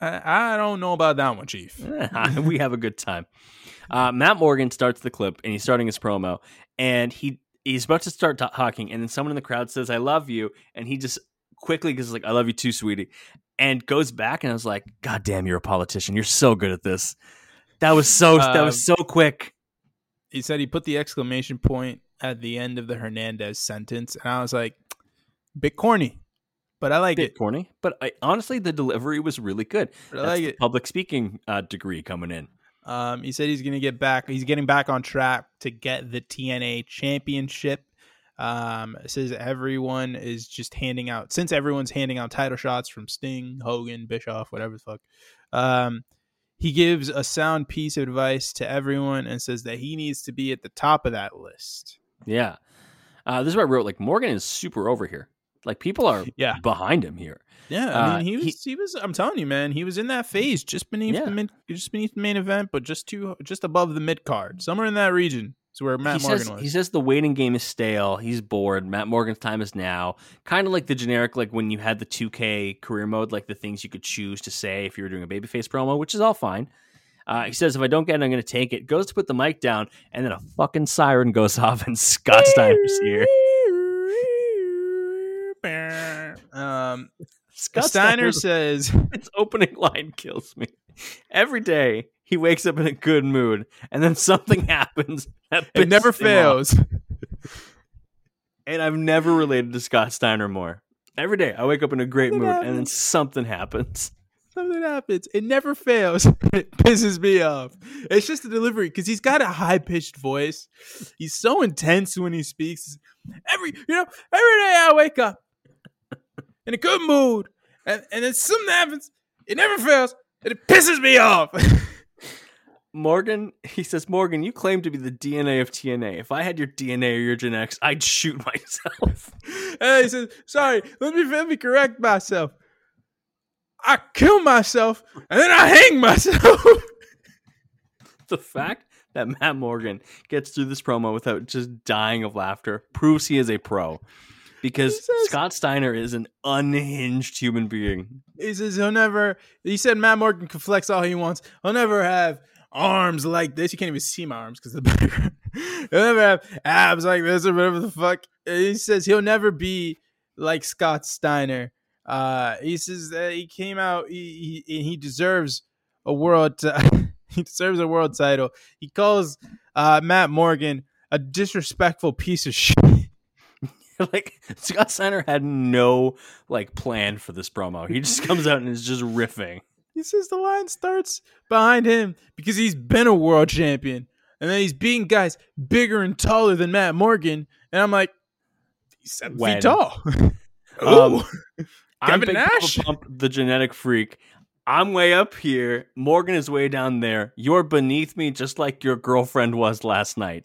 I don't know about that one, Chief. We have a good time. Matt Morgan starts the clip, and he's starting his promo, and he's about to start talking, and then someone in the crowd says, "I love you," and he just quickly goes like, "I love you too, sweetie," and goes back, and I was like, "God damn, you're a politician. You're so good at this." That was so quick. He said he put the exclamation point at the end of the Hernandez sentence, and I was like, bit corny. But I like it. Corny, but honestly, the delivery was really good. That's like the public speaking degree coming in. He said he's going to get back. He's getting back on track to get the TNA championship. It says everyone is just handing out. Since everyone's handing out title shots from Sting, Hogan, Bischoff, whatever the fuck. He gives a sound piece of advice to everyone and says that he needs to be at the top of that list. Yeah. This is what I wrote. Like, Morgan is super over here. Like, people are behind him here. Yeah, I mean, he was. I'm telling you, man, he was in that phase just beneath the main event, but just above the mid card, somewhere in that region. Is where Matt Morgan was. He says the waiting game is stale. He's bored. Matt Morgan's time is now. Kind of like the generic, like when you had the 2K career mode, like the things you could choose to say if you were doing a babyface promo, which is all fine. He says, if I don't get it, I'm going to take it. Goes to put the mic down, and then a fucking siren goes off, and Scott Steiner's here. Scott Steiner says, his opening line kills me. Every day, he wakes up in a good mood, and then something happens. It never fails. And I've never related to Scott Steiner more. Every day, I wake up in a great mood, and then something happens. Something happens. It never fails. It pisses me off. It's just the delivery because he's got a high-pitched voice. He's so intense when he speaks. Every day I wake up in a good mood, and then something happens. It never fails, and it pisses me off. He says, Morgan, you claim to be the DNA of TNA. If I had your DNA or your genetics, I'd shoot myself. And he says, sorry, let me correct myself. I kill myself, and then I hang myself. The fact that Matt Morgan gets through this promo without just dying of laughter proves he is a pro. Because Scott Steiner is an unhinged human being. He says he said Matt Morgan can flex all he wants. He'll never have arms like this. You can't even see my arms because of the background. He'll never have abs like this or whatever the fuck. He says he'll never be like Scott Steiner. He says that he came out. He deserves a world. He deserves a world title. He calls Matt Morgan a disrespectful piece of shit. Like, Scott Steiner had no plan for this promo. He just comes out and is just riffing. He says the line starts behind him because he's been a world champion, and then he's beating guys bigger and taller than Matt Morgan. And I'm like, he's 7 feet tall. I'm Big Papa Pump, the genetic freak. I'm way up here. Morgan is way down there. You're beneath me, just like your girlfriend was last night.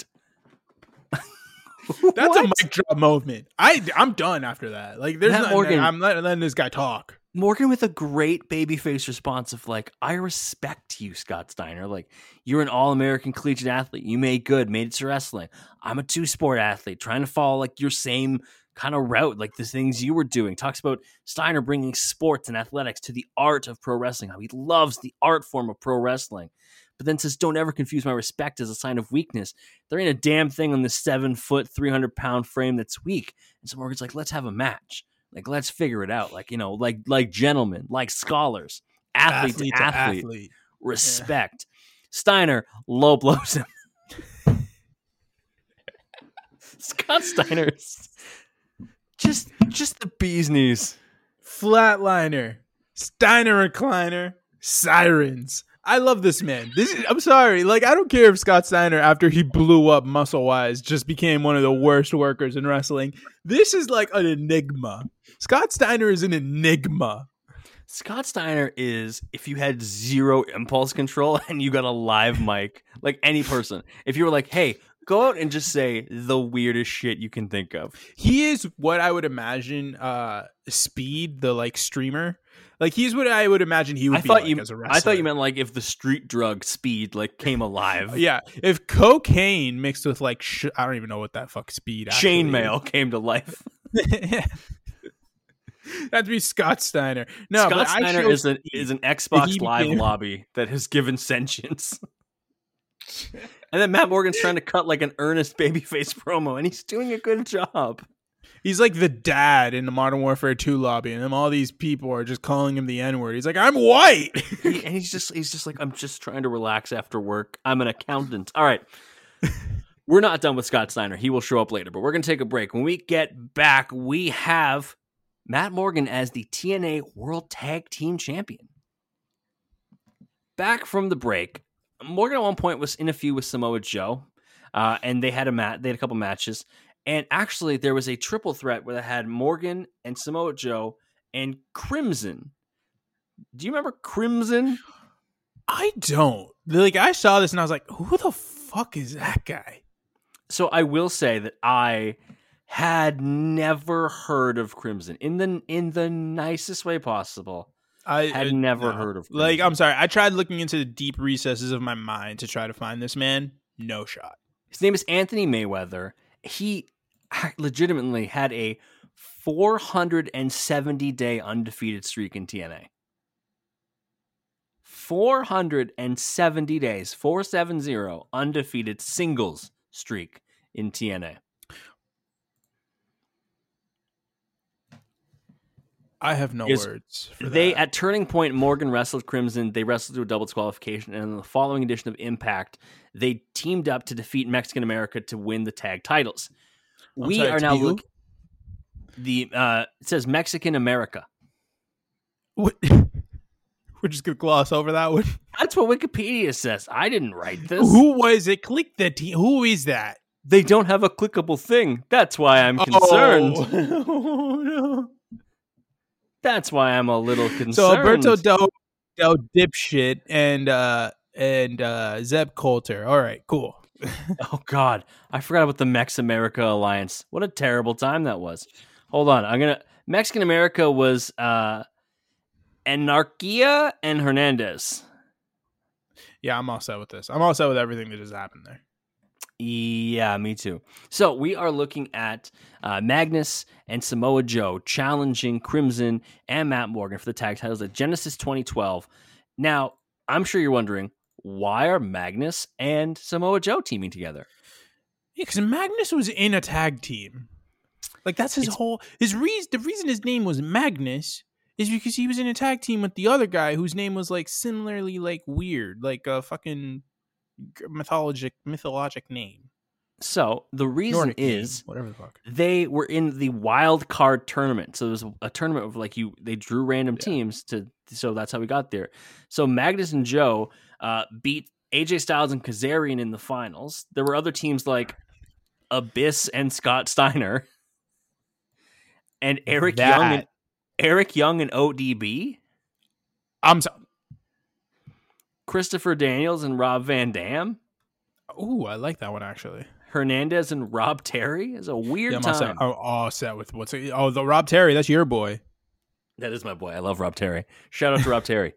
That's a mic drop moment. I'm done after that. Like, there's nothing. Morgan, I'm letting this guy talk. Morgan with a great babyface response of I respect you, Scott Steiner. Like, you're an all-American collegiate athlete. You made it to wrestling. I'm a two-sport athlete trying to follow your same kind of route, like the things you were doing. Talks about Steiner bringing sports and athletics to the art of pro wrestling, how he loves the art form of pro wrestling. But then says, don't ever confuse my respect as a sign of weakness. There ain't a damn thing on this 7 foot, 300-pound frame that's weak. And so Morgan's like, let's have a match. Let's figure it out. Like gentlemen, like scholars, athlete to athlete. Respect. Yeah. Steiner low blows him. Scott Steiner's just the bee's knees. Flatliner, Steiner recliner, sirens. I love this man. I'm sorry. I don't care if Scott Steiner, after he blew up muscle-wise, just became one of the worst workers in wrestling. This is an enigma. Scott Steiner is an enigma. Scott Steiner is, if you had zero impulse control and you got a live mic, like any person, if you were like, hey, go out and just say the weirdest shit you can think of. He is what I would imagine Speed, the streamer. He's what I would imagine he would be as a wrestler. I thought you meant if the street drug Speed came alive. Yeah, if cocaine mixed with I don't even know what that fuck Speed. Chainmail came to life. That'd be Scott Steiner. No, Scott but Steiner is an Xbox he Live became- lobby that has given sentience. And then Matt Morgan's trying to cut like an earnest babyface promo, and he's doing a good job. He's like the dad in the Modern Warfare 2 lobby, and all these people are just calling him the N-word. He's like, I'm white. And he's just like, I'm just trying to relax after work. I'm an accountant. All right. We're not done with Scott Steiner. He will show up later, but we're going to take a break. When we get back, we have Matt Morgan as the TNA World Tag Team Champion. Back from the break, Morgan at one point was in a feud with Samoa Joe, and they had a couple matches. And actually, there was a triple threat where they had Morgan and Samoa Joe and Crimson. Do you remember Crimson? I don't. Like, I saw this and I was like, who the fuck is that guy? So I will say that I had never heard of Crimson in the nicest way possible. I had never heard of Crimson. Like, I'm sorry. I tried looking into the deep recesses of my mind to try to find this man. No shot. His name is Anthony Mayweather. He legitimately had a 470-day undefeated streak in TNA. 470 days, 470 undefeated singles streak in TNA. I have no words for they that. At Turning Point, Morgan wrestled Crimson. They wrestled to a double disqualification, and in the following edition of Impact, they teamed up to defeat Mexican America to win the tag titles. We are now looking. It says Mexican America. What? We're just gonna gloss over that one. That's what Wikipedia says. I didn't write this. Who was it? Click the team. Who is that? They don't have a clickable thing. That's why I'm concerned. Oh, no. That's why I'm a little concerned. So Alberto Del Dipshit and Zeb Coulter. All right, cool. Oh God, I forgot about the Mex America Alliance. What a terrible time that was. Hold on, Mexican America was Anarquia and Hernandez. Yeah, I'm all set with this. I'm all set with everything that just happened there. Yeah, me too. So we are looking at Magnus and Samoa Joe challenging Crimson and Matt Morgan for the tag titles at Genesis 2012. Now, I'm sure you're wondering, why are Magnus and Samoa Joe teaming together? Yeah, because Magnus was in a tag team. Like, that's the reason his name was Magnus is because he was in a tag team with the other guy whose name was like similarly like weird, like a fucking mythologic name. So the reason Nordic is name, whatever the fuck. They were in the wild card tournament. So it was a tournament of they drew random teams so that's how we got there. So Magnus and Joe beat AJ Styles and Kazarian in the finals. There were other teams like Abyss and Scott Steiner and Eric Young and ODB. I'm sorry. Christopher Daniels and Rob Van Dam. Ooh, I like that one actually. Hernandez and Rob Terry is a weird time. I'm all set with the Rob Terry. That's your boy. That is my boy. I love Rob Terry. Shout out to Rob Terry.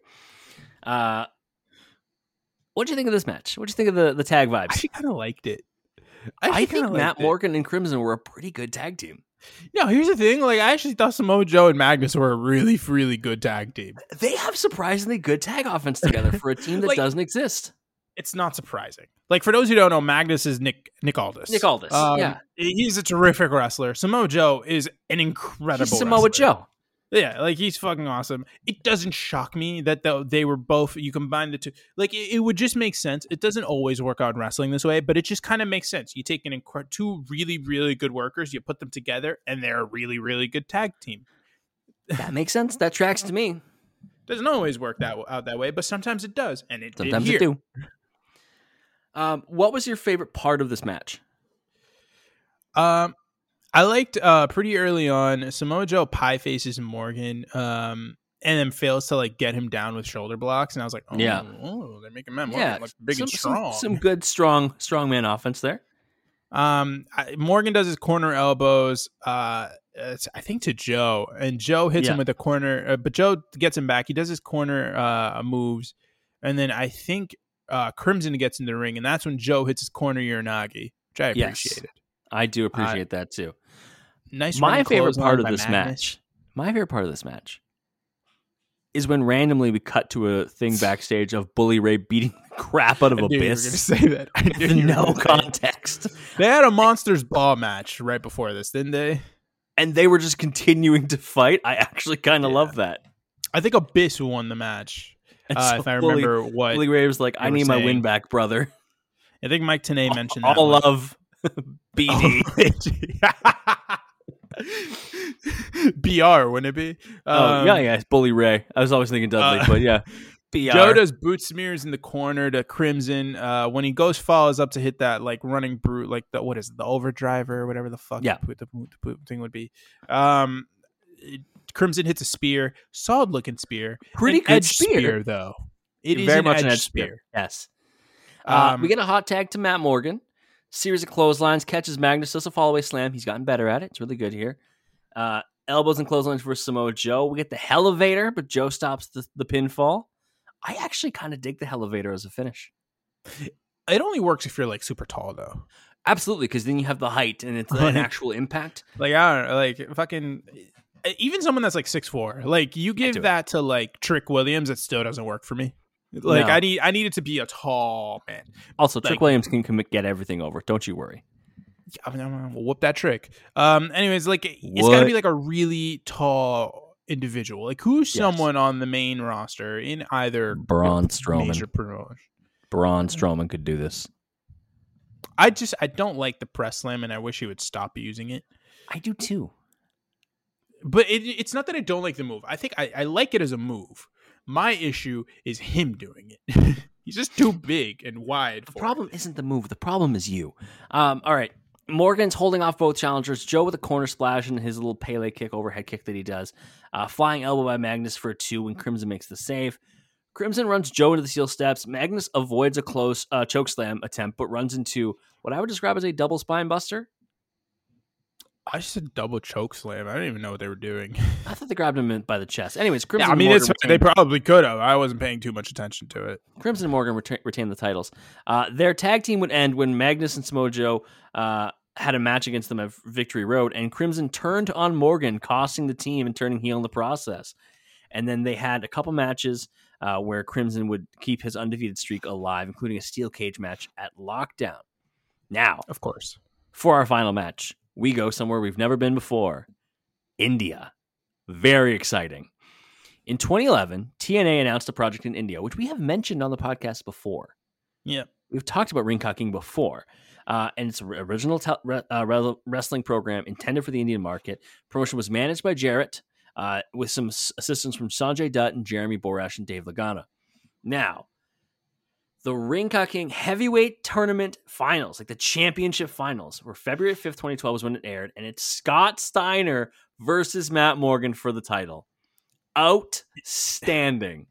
What'd you think of this match? What'd you think of the tag vibes? I actually kind of liked it. I think Matt Morgan and Crimson were a pretty good tag team. No, here's the thing. Like, I actually thought Samoa Joe and Magnus were a really, really good tag team. They have surprisingly good tag offense together for a team that doesn't exist. It's not surprising. Like, for those who don't know, Magnus is Nick Aldis. Nick Aldis, yeah. He's a terrific wrestler. Samoa Joe is an incredible Samoa wrestler. Joe. Yeah, like, he's fucking awesome. It doesn't shock me that they were both, you combine the two. Like, it would just make sense. It doesn't always work out in wrestling this way, but it just kind of makes sense. You take two really, really good workers, you put them together, and they're a really, really good tag team. That makes sense. That tracks to me. Doesn't always work out that way, but sometimes it does, and it sometimes did here. It do. What was your favorite part of this match? I liked pretty early on Samoa Joe pie faces Morgan, and then fails to like get him down with shoulder blocks, and I was like, they're making Matt Morgan look big and strong. Some good strong man offense there. Morgan does his corner elbows, I think to Joe, and Joe hits him with a corner, but Joe gets him back. He does his corner moves, and then I think Crimson gets in the ring, and that's when Joe hits his corner Uranagi, which I appreciated. I do appreciate that too. Nice. My favorite part of this match My favorite part of this match is when randomly we cut to a thing backstage of Bully Ray beating the crap out of Abyss. I knew you were going to say that. With no context. They had a Monsters Ball match right before this, didn't they? And they were just continuing to fight. I actually kind of love that. I think Abyss won the match. So if I remember what Bully Ray was like, I need my win back, brother. I think Mike Tenay mentioned that. All love BD. BR, wouldn't it be? Yeah, it's Bully Ray. I was always thinking Dudley, but yeah. BR. Joe does boot smears in the corner to Crimson. When he follows up to hit that like running brute, like the overdriver or whatever the fuck the thing would be. Crimson hits a spear, solid looking spear, pretty good spear though. It is very much an edge spear. Yes. We get a hot tag to Matt Morgan. Series of clotheslines, catches Magnus, does a fallaway slam. He's gotten better at it. It's really good here. Elbows and clotheslines for Samoa Joe. We get the Hellevator, but Joe stops the pinfall. I actually kind of dig the Hellevator as a finish. It only works if you're like super tall, though. Absolutely, because then you have the height and it's an actual impact. Like, I don't know, like fucking even someone that's like 6'4", like you give that to like Trick Williams, it still doesn't work for me. Like no. I need it to be a tall man. Also, like, Trick Williams can get everything over. Don't you worry. I'm gonna whoop that trick. Anyways, like it's got to be like a really tall individual. Like who's someone on the main roster in either Braun Strowman. Braun Strowman could do this. I don't like the press slam, and I wish he would stop using it. I do too. But it's not that I don't like the move. I think I like it as a move. My issue is him doing it. He's just too big and wide. The problem isn't the move. The problem is you. All right. Morgan's holding off both challengers. Joe with a corner splash and his little Pele kick, overhead kick that he does. Flying elbow by Magnus for a 2 when Crimson makes the save. Crimson runs Joe into the steel steps. Magnus avoids a close chokeslam attempt, but runs into what I would describe as a double spine buster. I said double choke slam. I didn't even know what they were doing. I thought they grabbed him by the chest. Anyways, Crimson. Yeah, I mean, they probably could have. I wasn't paying too much attention to it. Crimson and Morgan retain the titles. Their tag team would end when Magnus and Samoa Joe had a match against them at Victory Road, and Crimson turned on Morgan, costing the team and turning heel in the process. And then they had a couple matches where Crimson would keep his undefeated streak alive, including a steel cage match at Lockdown. Now, of course, for our final match, we go somewhere we've never been before. India. Very exciting. In 2011, TNA announced a project in India, which we have mentioned on the podcast before. Yeah. We've talked about Ring King before. And it's an original wrestling program intended for the Indian market. Promotion was managed by Jarrett with some assistance from Sanjay Dutt and Jeremy Borash and Dave Lagana. Now, the Ring King Heavyweight Tournament Finals, like the championship finals, were February 5th, 2012 was when it aired, and it's Scott Steiner versus Matt Morgan for the title. Outstanding.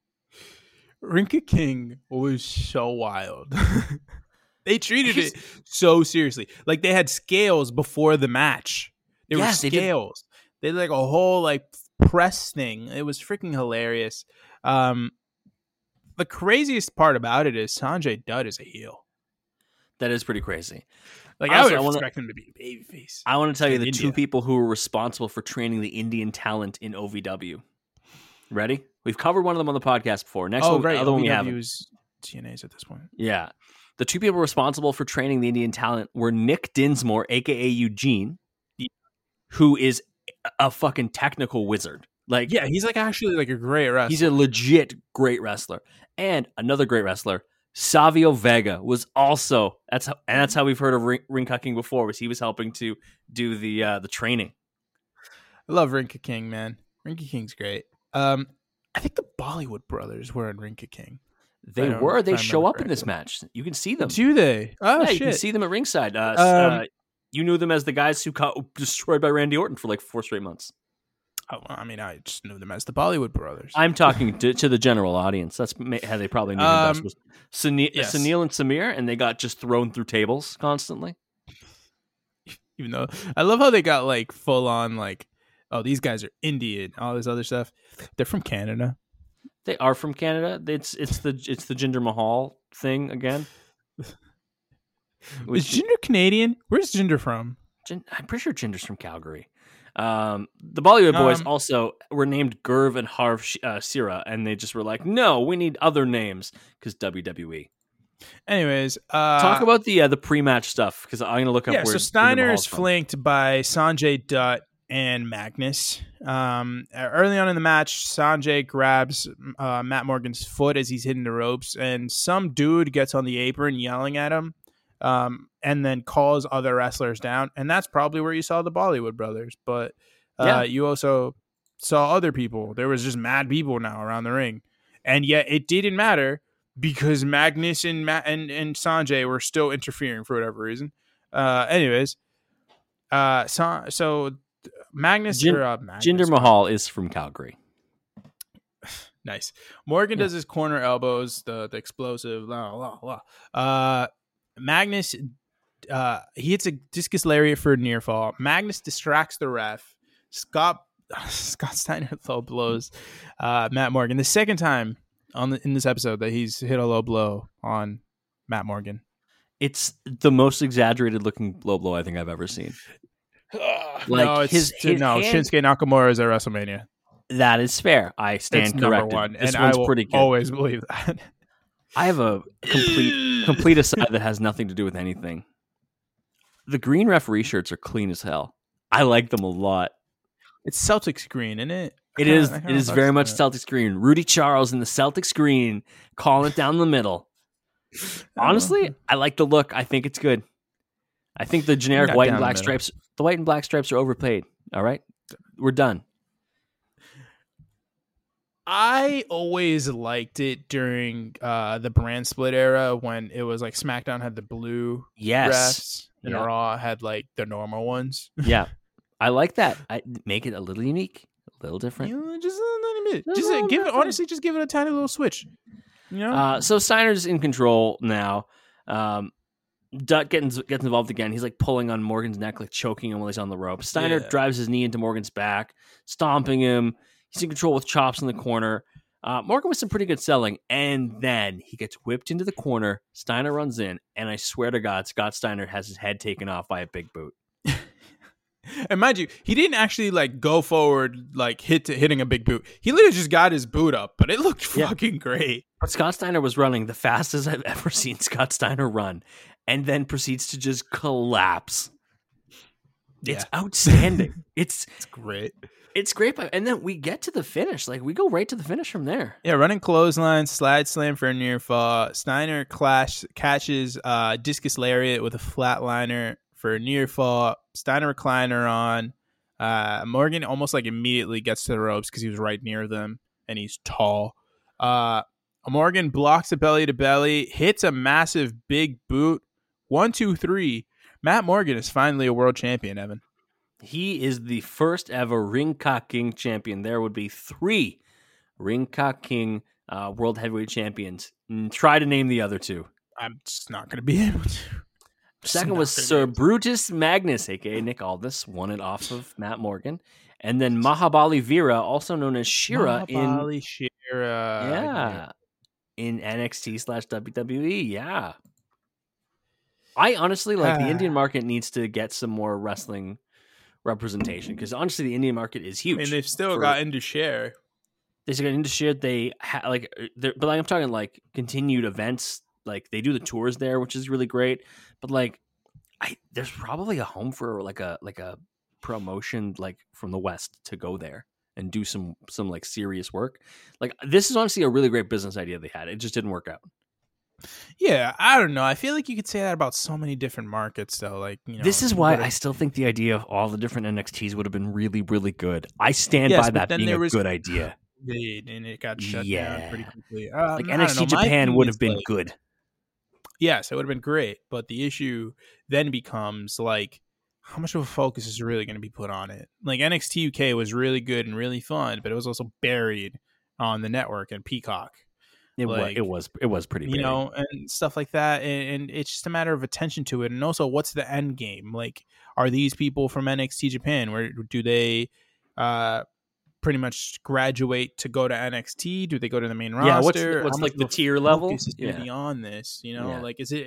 Ring King was so wild. They treated it so seriously. Like they had scales before the match. There were scales. They had like a whole like press thing. It was freaking hilarious. The craziest part about it is Sanjay Dutt is a heel. That is pretty crazy. Like honestly, I would expect him to be a babyface. I want to tell you the two people who were responsible for training the Indian talent in OVW. Ready? We've covered one of them on the podcast before. Next one, right. Other one we have is TNA's at this point. Yeah. The two people responsible for training the Indian talent were Nick Dinsmore, a.k.a. Eugene, who is a fucking technical wizard. Like, yeah, he's like actually like a great wrestler. He's a legit great wrestler. And another great wrestler, Savio Vega, was also that's how we've heard of Ring King before. Was he was helping to do the training. I love Ring King, man. Ring King's great. I think the Bollywood brothers were in Ring King. They were. They show up in this match. You can see them. Do they? Oh, yeah, shit. You can see them at ringside. You knew them as the guys who got destroyed by Randy Orton for like 4 straight months. Oh, I mean, I just knew them as the Bollywood brothers. I'm talking to the general audience. That's how they probably knew them best. Was Sunil and Samir, and they got just thrown through tables constantly. Even though I love how they got like full on like, oh, these guys are Indian, all this other stuff. They're from Canada. They are from Canada. It's the Jinder Mahal thing again. Is Jinder Canadian? Where's Jinder from? I'm pretty sure Jinder's from Calgary. The Bollywood Boys also were named Gurv and Harv Sira, and they just were like, no, we need other names because WWE. Anyways, talk about the pre-match stuff because I'm gonna look up. Yeah, so Steiner is flanked by Sanjay Dutt and Magnus. Early on in the match, Sanjay grabs Matt Morgan's foot as he's hitting the ropes, and some dude gets on the apron yelling at him, and then calls other wrestlers down. And that's probably where you saw the Bollywood brothers. But you also saw other people. There was just mad people now around the ring, and yet it didn't matter because Magnus and Sanjay were still interfering for whatever reason. Anyways, so Magnus Jinder Mahal is from Calgary. Nice. Morgan does his corner elbows, the explosive. Magnus, he hits a discus lariat for a near fall. Magnus distracts the ref. Scott Steiner low blows Matt Morgan the second time in this episode that he's hit a low blow on Matt Morgan. It's the most exaggerated looking low blow I think I've ever seen. Shinsuke Nakamura is at WrestleMania. That is fair. I stand corrected. Number one, this and one's I will pretty good. Always believe that. I have a complete aside that has nothing to do with anything. The green referee shirts are clean as hell. I like them a lot. It's Celtics green, isn't it? It is very much Celtics green. Rudy Charles in the Celtics green, calling it down the middle. Honestly, I like the look. I think it's good. I think the generic white and black stripes are overplayed. All right, we're done. I always liked it during the brand split era when it was like SmackDown had the blue refs and Raw had like the normal ones. Yeah, I like that. I make it a little unique, a little different. Just a little bit. Just give it a tiny little switch. You know. So Steiner's in control now. Dutt gets involved again. He's like pulling on Morgan's neck, like choking him while he's on the rope. Steiner drives his knee into Morgan's back, stomping him. He's in control with chops in the corner. Morgan with some pretty good selling. And then he gets whipped into the corner. Steiner runs in. And I swear to God, Scott Steiner has his head taken off by a big boot. And mind you, he didn't actually like go forward, like hitting a big boot. He literally just got his boot up, but it looked fucking great. But Scott Steiner was running the fastest I've ever seen Scott Steiner run. And then proceeds to just collapse. It's outstanding. It's great. It's great, and then we get to the finish. Like, we go right to the finish from there. Yeah, running clothesline, slide slam for a near fall. Steiner catches discus lariat with a flatliner for a near fall. Steiner recliner on. Morgan almost like immediately gets to the ropes because he was right near them, and he's tall. Morgan blocks a belly to belly, hits a massive big boot. 1, 2, 3. Matt Morgan is finally a world champion, Evan. He is the first ever Ring Ka King champion. There would be 3 Ring Ka King World Heavyweight Champions. Try to name the other 2. I'm just not going to be able to. Second was Sir Brutus Magnus, a.k.a. Nick Aldis, won it off of Matt Morgan. And then Mahabali Veera, also known as Shira in NXT/WWE. Yeah. I honestly like the Indian market needs to get some more wrestling representation because honestly the Indian market is huge. I mean, they've still got into share. They still got into share. They but like I'm talking like continued events. Like they do the tours there, which is really great. But like, there's probably a home for like a promotion like from the West to go there and do some like serious work. Like this is honestly a really great business idea they had. It just didn't work out. Yeah, I don't know. I feel like you could say that about so many different markets, though. Like, you know, this is why I still think the idea of all the different NXTs would have been really, really good. I stand by that being a good idea. And it got shut down pretty quickly. Like NXT Japan would have been good. Yes, it would have been great. But the issue then becomes like, how much of a focus is really going to be put on it? Like NXT UK was really good and really fun, but it was also buried on the network and Peacock. It was pretty big. You know, and stuff like that, and it's just a matter of attention to it, and also what's the end game? Like, are these people from NXT Japan? Where do they pretty much graduate to go to NXT? Do they go to the main roster? What's like the tier level? Is beyond this, you know, like is it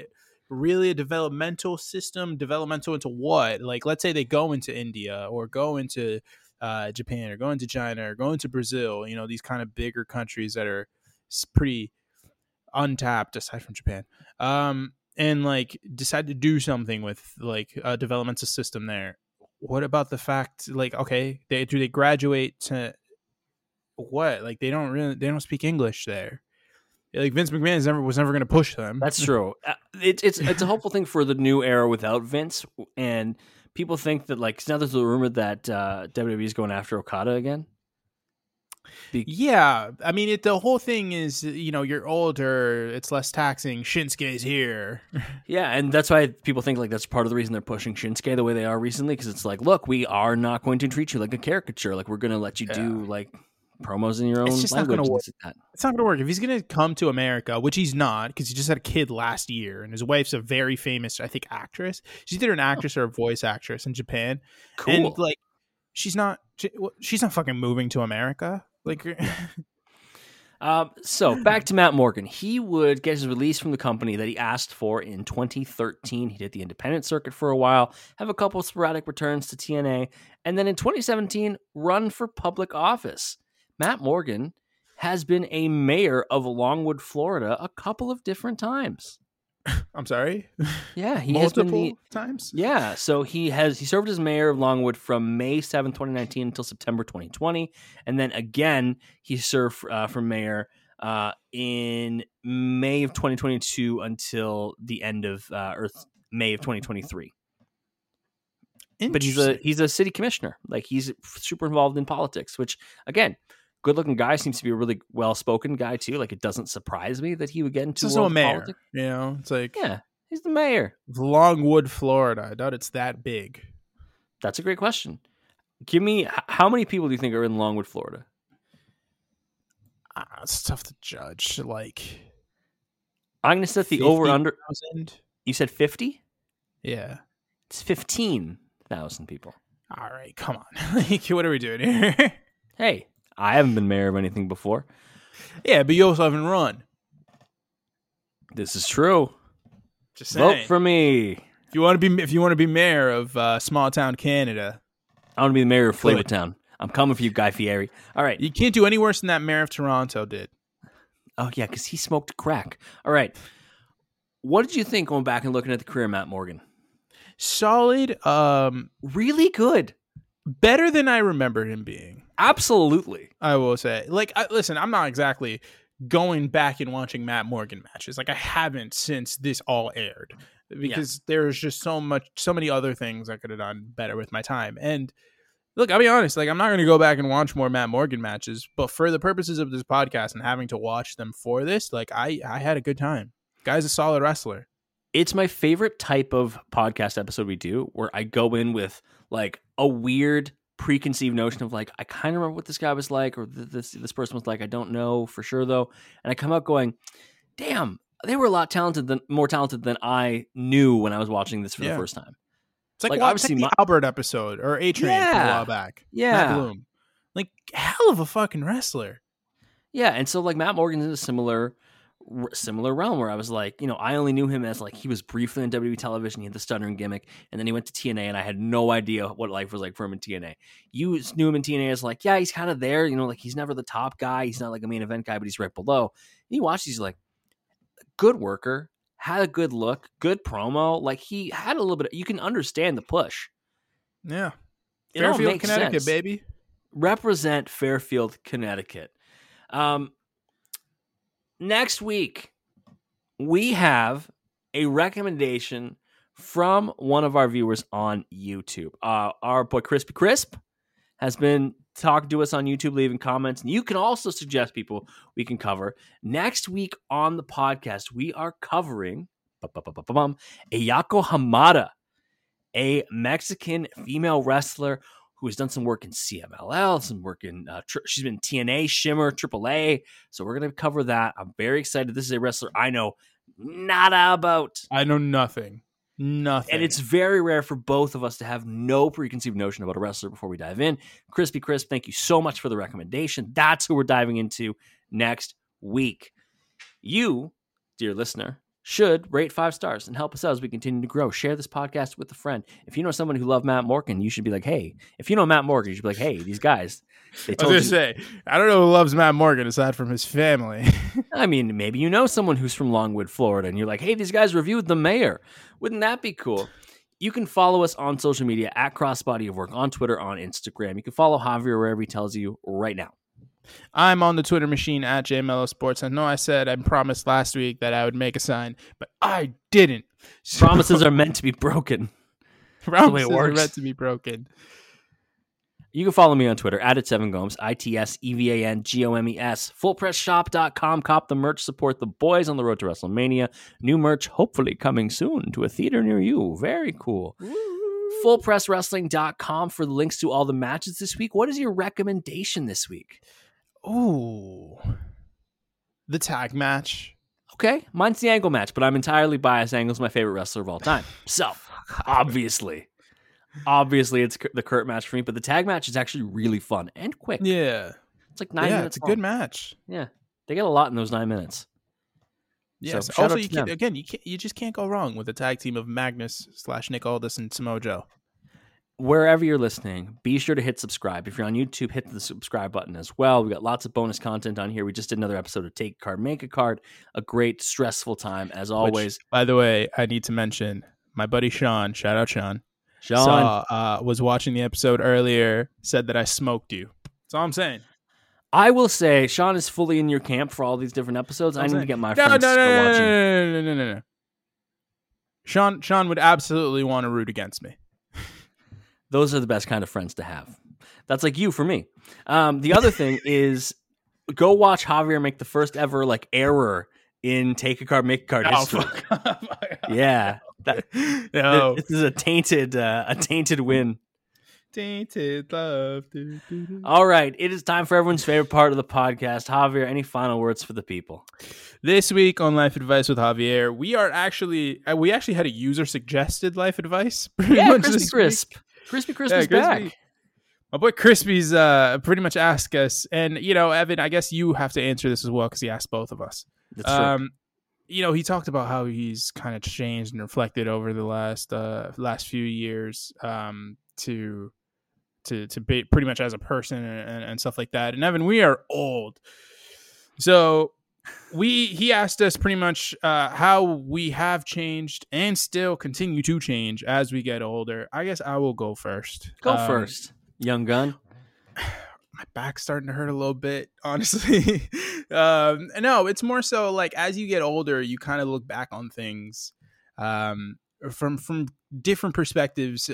really a developmental system? Developmental into what? Like, let's say they go into India or go into Japan or go into China or go into Brazil, you know, these kind of bigger countries that are pretty untapped aside from Japan. And like decide to do something with like a developmental system there. What about the fact, like, okay, do they graduate to what? Like, they don't speak English there. Like, Vince McMahon was never going to push them. That's true. It's a hopeful thing for the new era without Vince, and people think that, like, now there's a rumor that WWE is going after Okada again. Yeah, I mean, the whole thing is, you know, you're older, it's less taxing. Shinsuke's here. Yeah, and that's why people think like that's part of the reason they're pushing Shinsuke the way they are recently, because it's like, look, we are not going to treat you like a caricature. Like, we're going to let you do like promos in your own language. Not gonna work. It's not going to work. If he's going to come to America, which he's not, because he just had a kid last year, and his wife's a very famous, I think, actress. She's either an actress or a voice actress in Japan. Cool. And like, she's not fucking moving to America. Like, so back to Matt Morgan. He would get his release from the company that he asked for in 2013. He did the independent circuit for a while, have a couple of sporadic returns to TNA, and then in 2017, run for public office. Matt Morgan has been a mayor of Longwood, Florida, a couple of different times. I'm sorry? Yeah, he multiple has been times? Yeah, so he served as mayor of Longwood from May 7, 2019 until September 2020, and then again he served for mayor in May of 2022 until the end of May of 2023. But he's a city commissioner. Like, he's super involved in politics, which, again, good-looking guy, seems to be a really well-spoken guy too. Like, it doesn't surprise me that he would get into a mayor. Politics. You know, it's like, yeah, he's the mayor of Longwood, Florida. I doubt it's that big. That's a great question. Give me, how many people do you think are in Longwood, Florida? It's tough to judge. Like, I'm going to set the over-under. You said 50? Yeah, it's 15,000 people. All right, come on. Like, what are we doing here? Hey. I haven't been mayor of anything before. Yeah, but you also haven't run. This is true. Just saying. Vote for me. If you want to be mayor of small town Canada, I want to be the mayor of Flavortown. I'm coming for you, Guy Fieri. All right. You can't do any worse than that mayor of Toronto did. Oh yeah, because he smoked crack. All right. What did you think going back and looking at the career of Matt Morgan? Solid. Really good. Better than I remember him being. Absolutely. I will say. Like, listen, I'm not exactly going back and watching Matt Morgan matches. Like, I haven't since this all aired, because there's just so many other things I could have done better with my time. And look, I'll be honest, like, I'm not going to go back and watch more Matt Morgan matches, but for the purposes of this podcast and having to watch them for this, like, I had a good time. Guy's a solid wrestler. It's my favorite type of podcast episode we do, where I go in with like a weird preconceived notion of like, I kind of remember what this guy was like, or this person was like, I don't know for sure though. And I come out going, damn, they were a lot more talented than I knew when I was watching this for the first time. It's like obviously the Albert episode or A-Train from a while back. Yeah. Matt Bloom. Like, hell of a fucking wrestler. Yeah. And so like Matt Morgan's in a similar realm where I was like, you know, I only knew him as like, he was briefly on WWE television. He had the stuttering gimmick, and then he went to TNA, and I had no idea what life was like for him in TNA. You knew him in TNA as like, yeah, he's kind of there, you know, like he's never the top guy. He's not like a main event guy, but he's right below. And you watch, he's like, good worker, had a good look, good promo. Like, he had a little bit you can understand the push. Yeah. Fairfield, Connecticut, sense. Baby. Represent Fairfield, Connecticut. Next week, we have a recommendation from one of our viewers on YouTube. Our boy Crispy Crisp has been talking to us on YouTube, leaving comments. And you can also suggest people we can cover. Next week on the podcast, we are covering Ayako Hamada, a Mexican female wrestler who has done some work in CMLL, some work in, she's been TNA, Shimmer, AAA. So we're going to cover that. I'm very excited. This is a wrestler I know nada about. I know nothing. Nothing. And it's very rare for both of us to have no preconceived notion about a wrestler before we dive in. Crispy Crisp, thank you so much for the recommendation. That's who we're diving into next week. You, dear listener, should rate 5 stars and help us out as we continue to grow. Share this podcast with a friend. If you know someone who loves Matt Morgan, you should be like, hey. If you know Matt Morgan, you should be like, hey, these guys. They told I was going to say, I don't know who loves Matt Morgan aside from his family. I mean, maybe you know someone who's from Longwood, Florida, and you're like, hey, these guys reviewed The Mayor. Wouldn't that be cool? You can follow us on social media at Crossbody of Work, on Twitter, on Instagram. You can follow Javier wherever he tells you right now. I'm on the Twitter machine at JMelloSports. I know I said I promised last week that I would make a sign, but I didn't. So, promises are meant to be broken. Promises are meant to be broken. You can follow me on Twitter at @7gomes, ITSEVANGOMES. FullPressShop.com. Cop the merch. Support the boys on the road to WrestleMania. New merch hopefully coming soon to a theater near you. Very cool. FullPressWrestling.com for the links to all the matches this week. What is your recommendation this week? Ooh, the tag match. Okay, mine's the Angle match, but I'm entirely biased. Angle's my favorite wrestler of all time. So, obviously it's the Kurt match for me, but the tag match is actually really fun and quick. Yeah. It's like 9 minutes. Yeah, it's a good match. Yeah. They get a lot in those 9 minutes. Yes. So, also, you just can't go wrong with a tag team of Magnus / Nick Aldis and Samoa Joe. Wherever you're listening, be sure to hit subscribe. If you're on YouTube, hit the subscribe button as well. We got lots of bonus content on here. We just did another episode of Take a Card, Make a Card. A great, stressful time, as always. Which, by the way, I need to mention my buddy Sean. Shout out Sean. Was watching the episode earlier, said that I smoked you. That's all I'm saying. I will say, Sean is fully in your camp for all these different episodes. I need to get my friends to go watching. No. Sean would absolutely want to root against me. Those are the best kind of friends to have. That's like you for me. The other thing is, go watch Javier make the first ever error in Take a Card, Make a Card history. Yeah, this is a tainted win. Tainted love. All right, it is time for everyone's favorite part of the podcast. Javier, any final words for the people? This week on Life Advice with Javier, we actually had a user suggested life advice. Yeah, Crispy Crisp. Crispy Crisp is back. My boy Crispy's pretty much asked us, and Evan, I guess you have to answer this as well because he asked both of us. That's true. He talked about how he's kind of changed and reflected over the last few years to be pretty much as a person and stuff like that. And Evan, we are old, so he asked us pretty much how we have changed and still continue to change as we get older. I guess I will go first. Go first, young gun. My back's starting to hurt a little bit, honestly. No, it's more so as you get older, you kind of look back on things from different perspectives.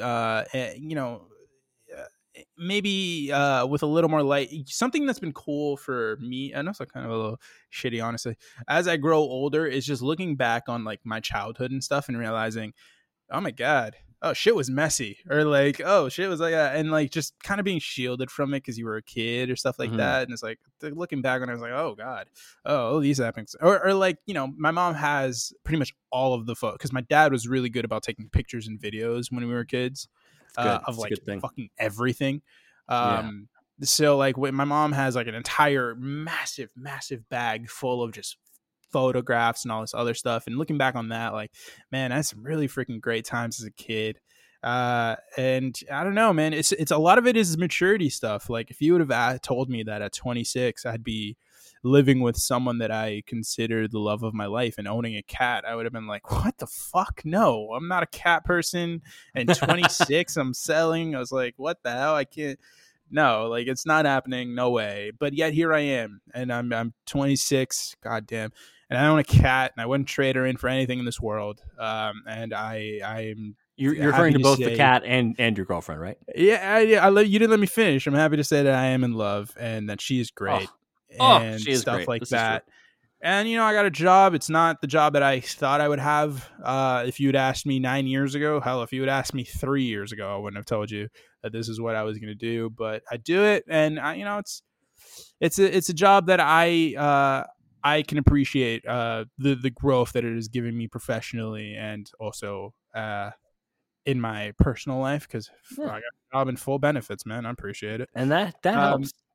Maybe with a little more light. Something that's been cool for me, and also kind of a little shitty, honestly, as I grow older, is just looking back on my childhood and stuff and realizing, oh my god, oh shit was messy, or oh shit was and just kind of being shielded from it because you were a kid or stuff like that. And it's looking back when I was oh god, these happenings, or my mom has pretty much all of the photos because my dad was really good about taking pictures and videos when we were kids. Of fucking everything. So when my mom has an entire massive bag full of just photographs and all this other stuff, and looking back on that, man, I had some really freaking great times as a kid. And I don't know, man, it's a lot of it is maturity stuff. If you would have told me that at 26 I'd be living with someone that I consider the love of my life and owning a cat, I would have been what the fuck? No, I'm not a cat person. And 26 I'm selling. I was what the hell? I can't. No, it's not happening. No way. But yet here I am, and I'm 26. Goddamn. And I own a cat, and I wouldn't trade her in for anything in this world. And I'm. You're referring to both the cat and your girlfriend, right? Yeah, you didn't let me finish. I'm happy to say that I am in love and that she is great. And she is stuff great. Like this that. And, I got a job. It's not the job that I thought I would have. If you had asked me 9 years ago, hell, if you had asked me 3 years ago, I wouldn't have told you that this is what I was going to do. But I do it, and it's a job that I can appreciate the growth that it has given me professionally and also in my personal life because I got a job and full benefits, man. I appreciate it. And that helps.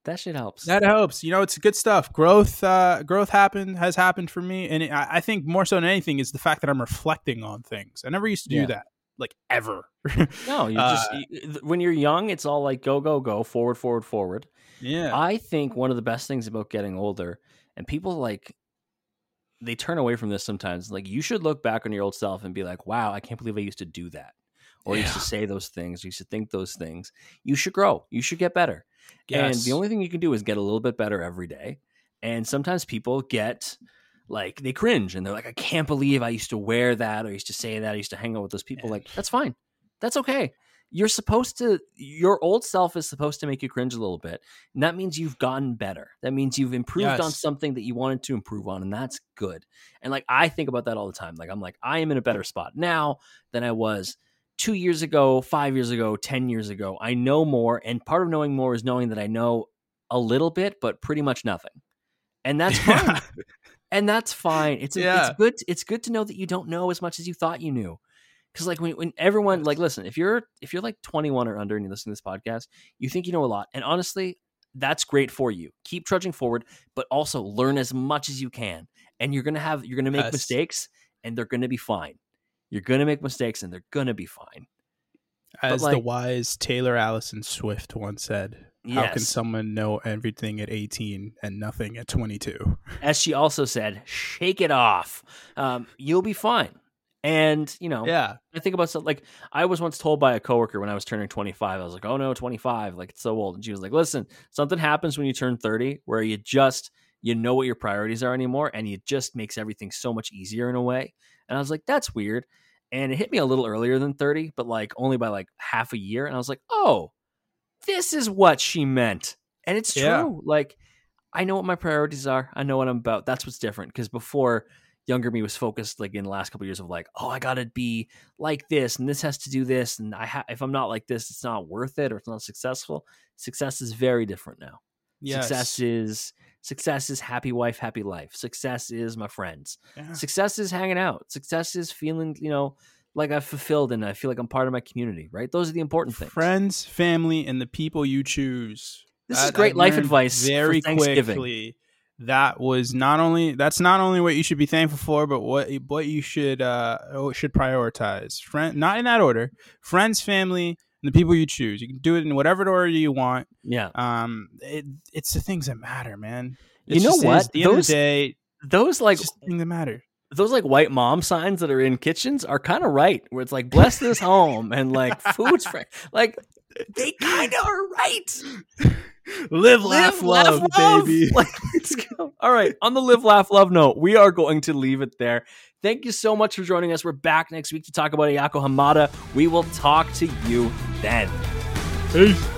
That shit helps. That helps. It's good stuff. Growth has happened for me. And I think more so than anything is the fact that I'm reflecting on things. I never used to do that, like, ever. No, when you're young, it's all like go, go, go, forward, forward, forward. Yeah. I think one of the best things about getting older, and people they turn away from this sometimes. Like, you should look back on your old self and be like, wow, I can't believe I used to do that. Or I used to say those things. You used to think those things. You should grow. You should get better. Yes. And the only thing you can do is get a little bit better every day. And sometimes people get like, they cringe and they're like, I can't believe I used to wear that, or I used to say that, I used to hang out with those people. Like, that's fine. That's okay. Your old self is supposed to make you cringe a little bit. And that means you've gotten better. That means you've improved on something that you wanted to improve on. And that's good. And like, I think about that all the time. Like, I'm like, I am in a better spot now than I was 2 years ago, 5 years ago, 10 years ago. I know more. And part of knowing more is knowing that I know a little bit, but pretty much nothing. And that's fine. And that's fine. It's good. It's good to know that you don't know as much as you thought you knew. Because like when everyone, like, listen, if you're like 21 or under and you listen to this podcast, you think you know a lot. And honestly, that's great for you. Keep trudging forward, but also learn as much as you can. And you're going to make mistakes, and they're going to be fine. You're going to make mistakes, and they're going to be fine. As the wise Taylor Allison Swift once said, how can someone know everything at 18 and nothing at 22? As she also said, shake it off. You'll be fine. And, I think about stuff like, I was once told by a coworker when I was turning 25, I was like, oh no, 25, like, it's so old. And she was like, listen, something happens when you turn 30 where you know what your priorities are anymore, and it just makes everything so much easier in a way. And I was like, that's weird. And it hit me a little earlier than 30, but like only by like half a year. And I was like, oh, this is what she meant. And it's true. Yeah. Like, I know what my priorities are. I know what I'm about. That's what's different. Because before, younger me was focused like in the last couple of years of like, oh, I got to be like this, and this has to do this. And if I'm not like this, it's not worth it, or it's not successful. Success is very different now. Yes. Success is happy wife, happy life. Success is my friends. Yeah. Success is hanging out. Success is feeling, like I've fulfilled and I feel like I'm part of my community, right? Those are the important things. Friends, family, and the people you choose. This is great life advice very for Thanksgiving. Quickly. That's not only what you should be thankful for, but what you should prioritize. Not in that order. Friends, family, and the people you choose. You can do it in whatever order you want. Yeah. It's the things that matter, man. At the end of the day, those like things that matter. Those like white mom signs that are in kitchens are kind of right, where it's like bless this home and like food's fresh. Like, they kind of are right. Live, laugh, love, baby. Like, let's go. All right. On the live, laugh, love note, we are going to leave it there. Thank you so much for joining us. We're back next week to talk about Ayako Hamada. We will talk to you then. Peace.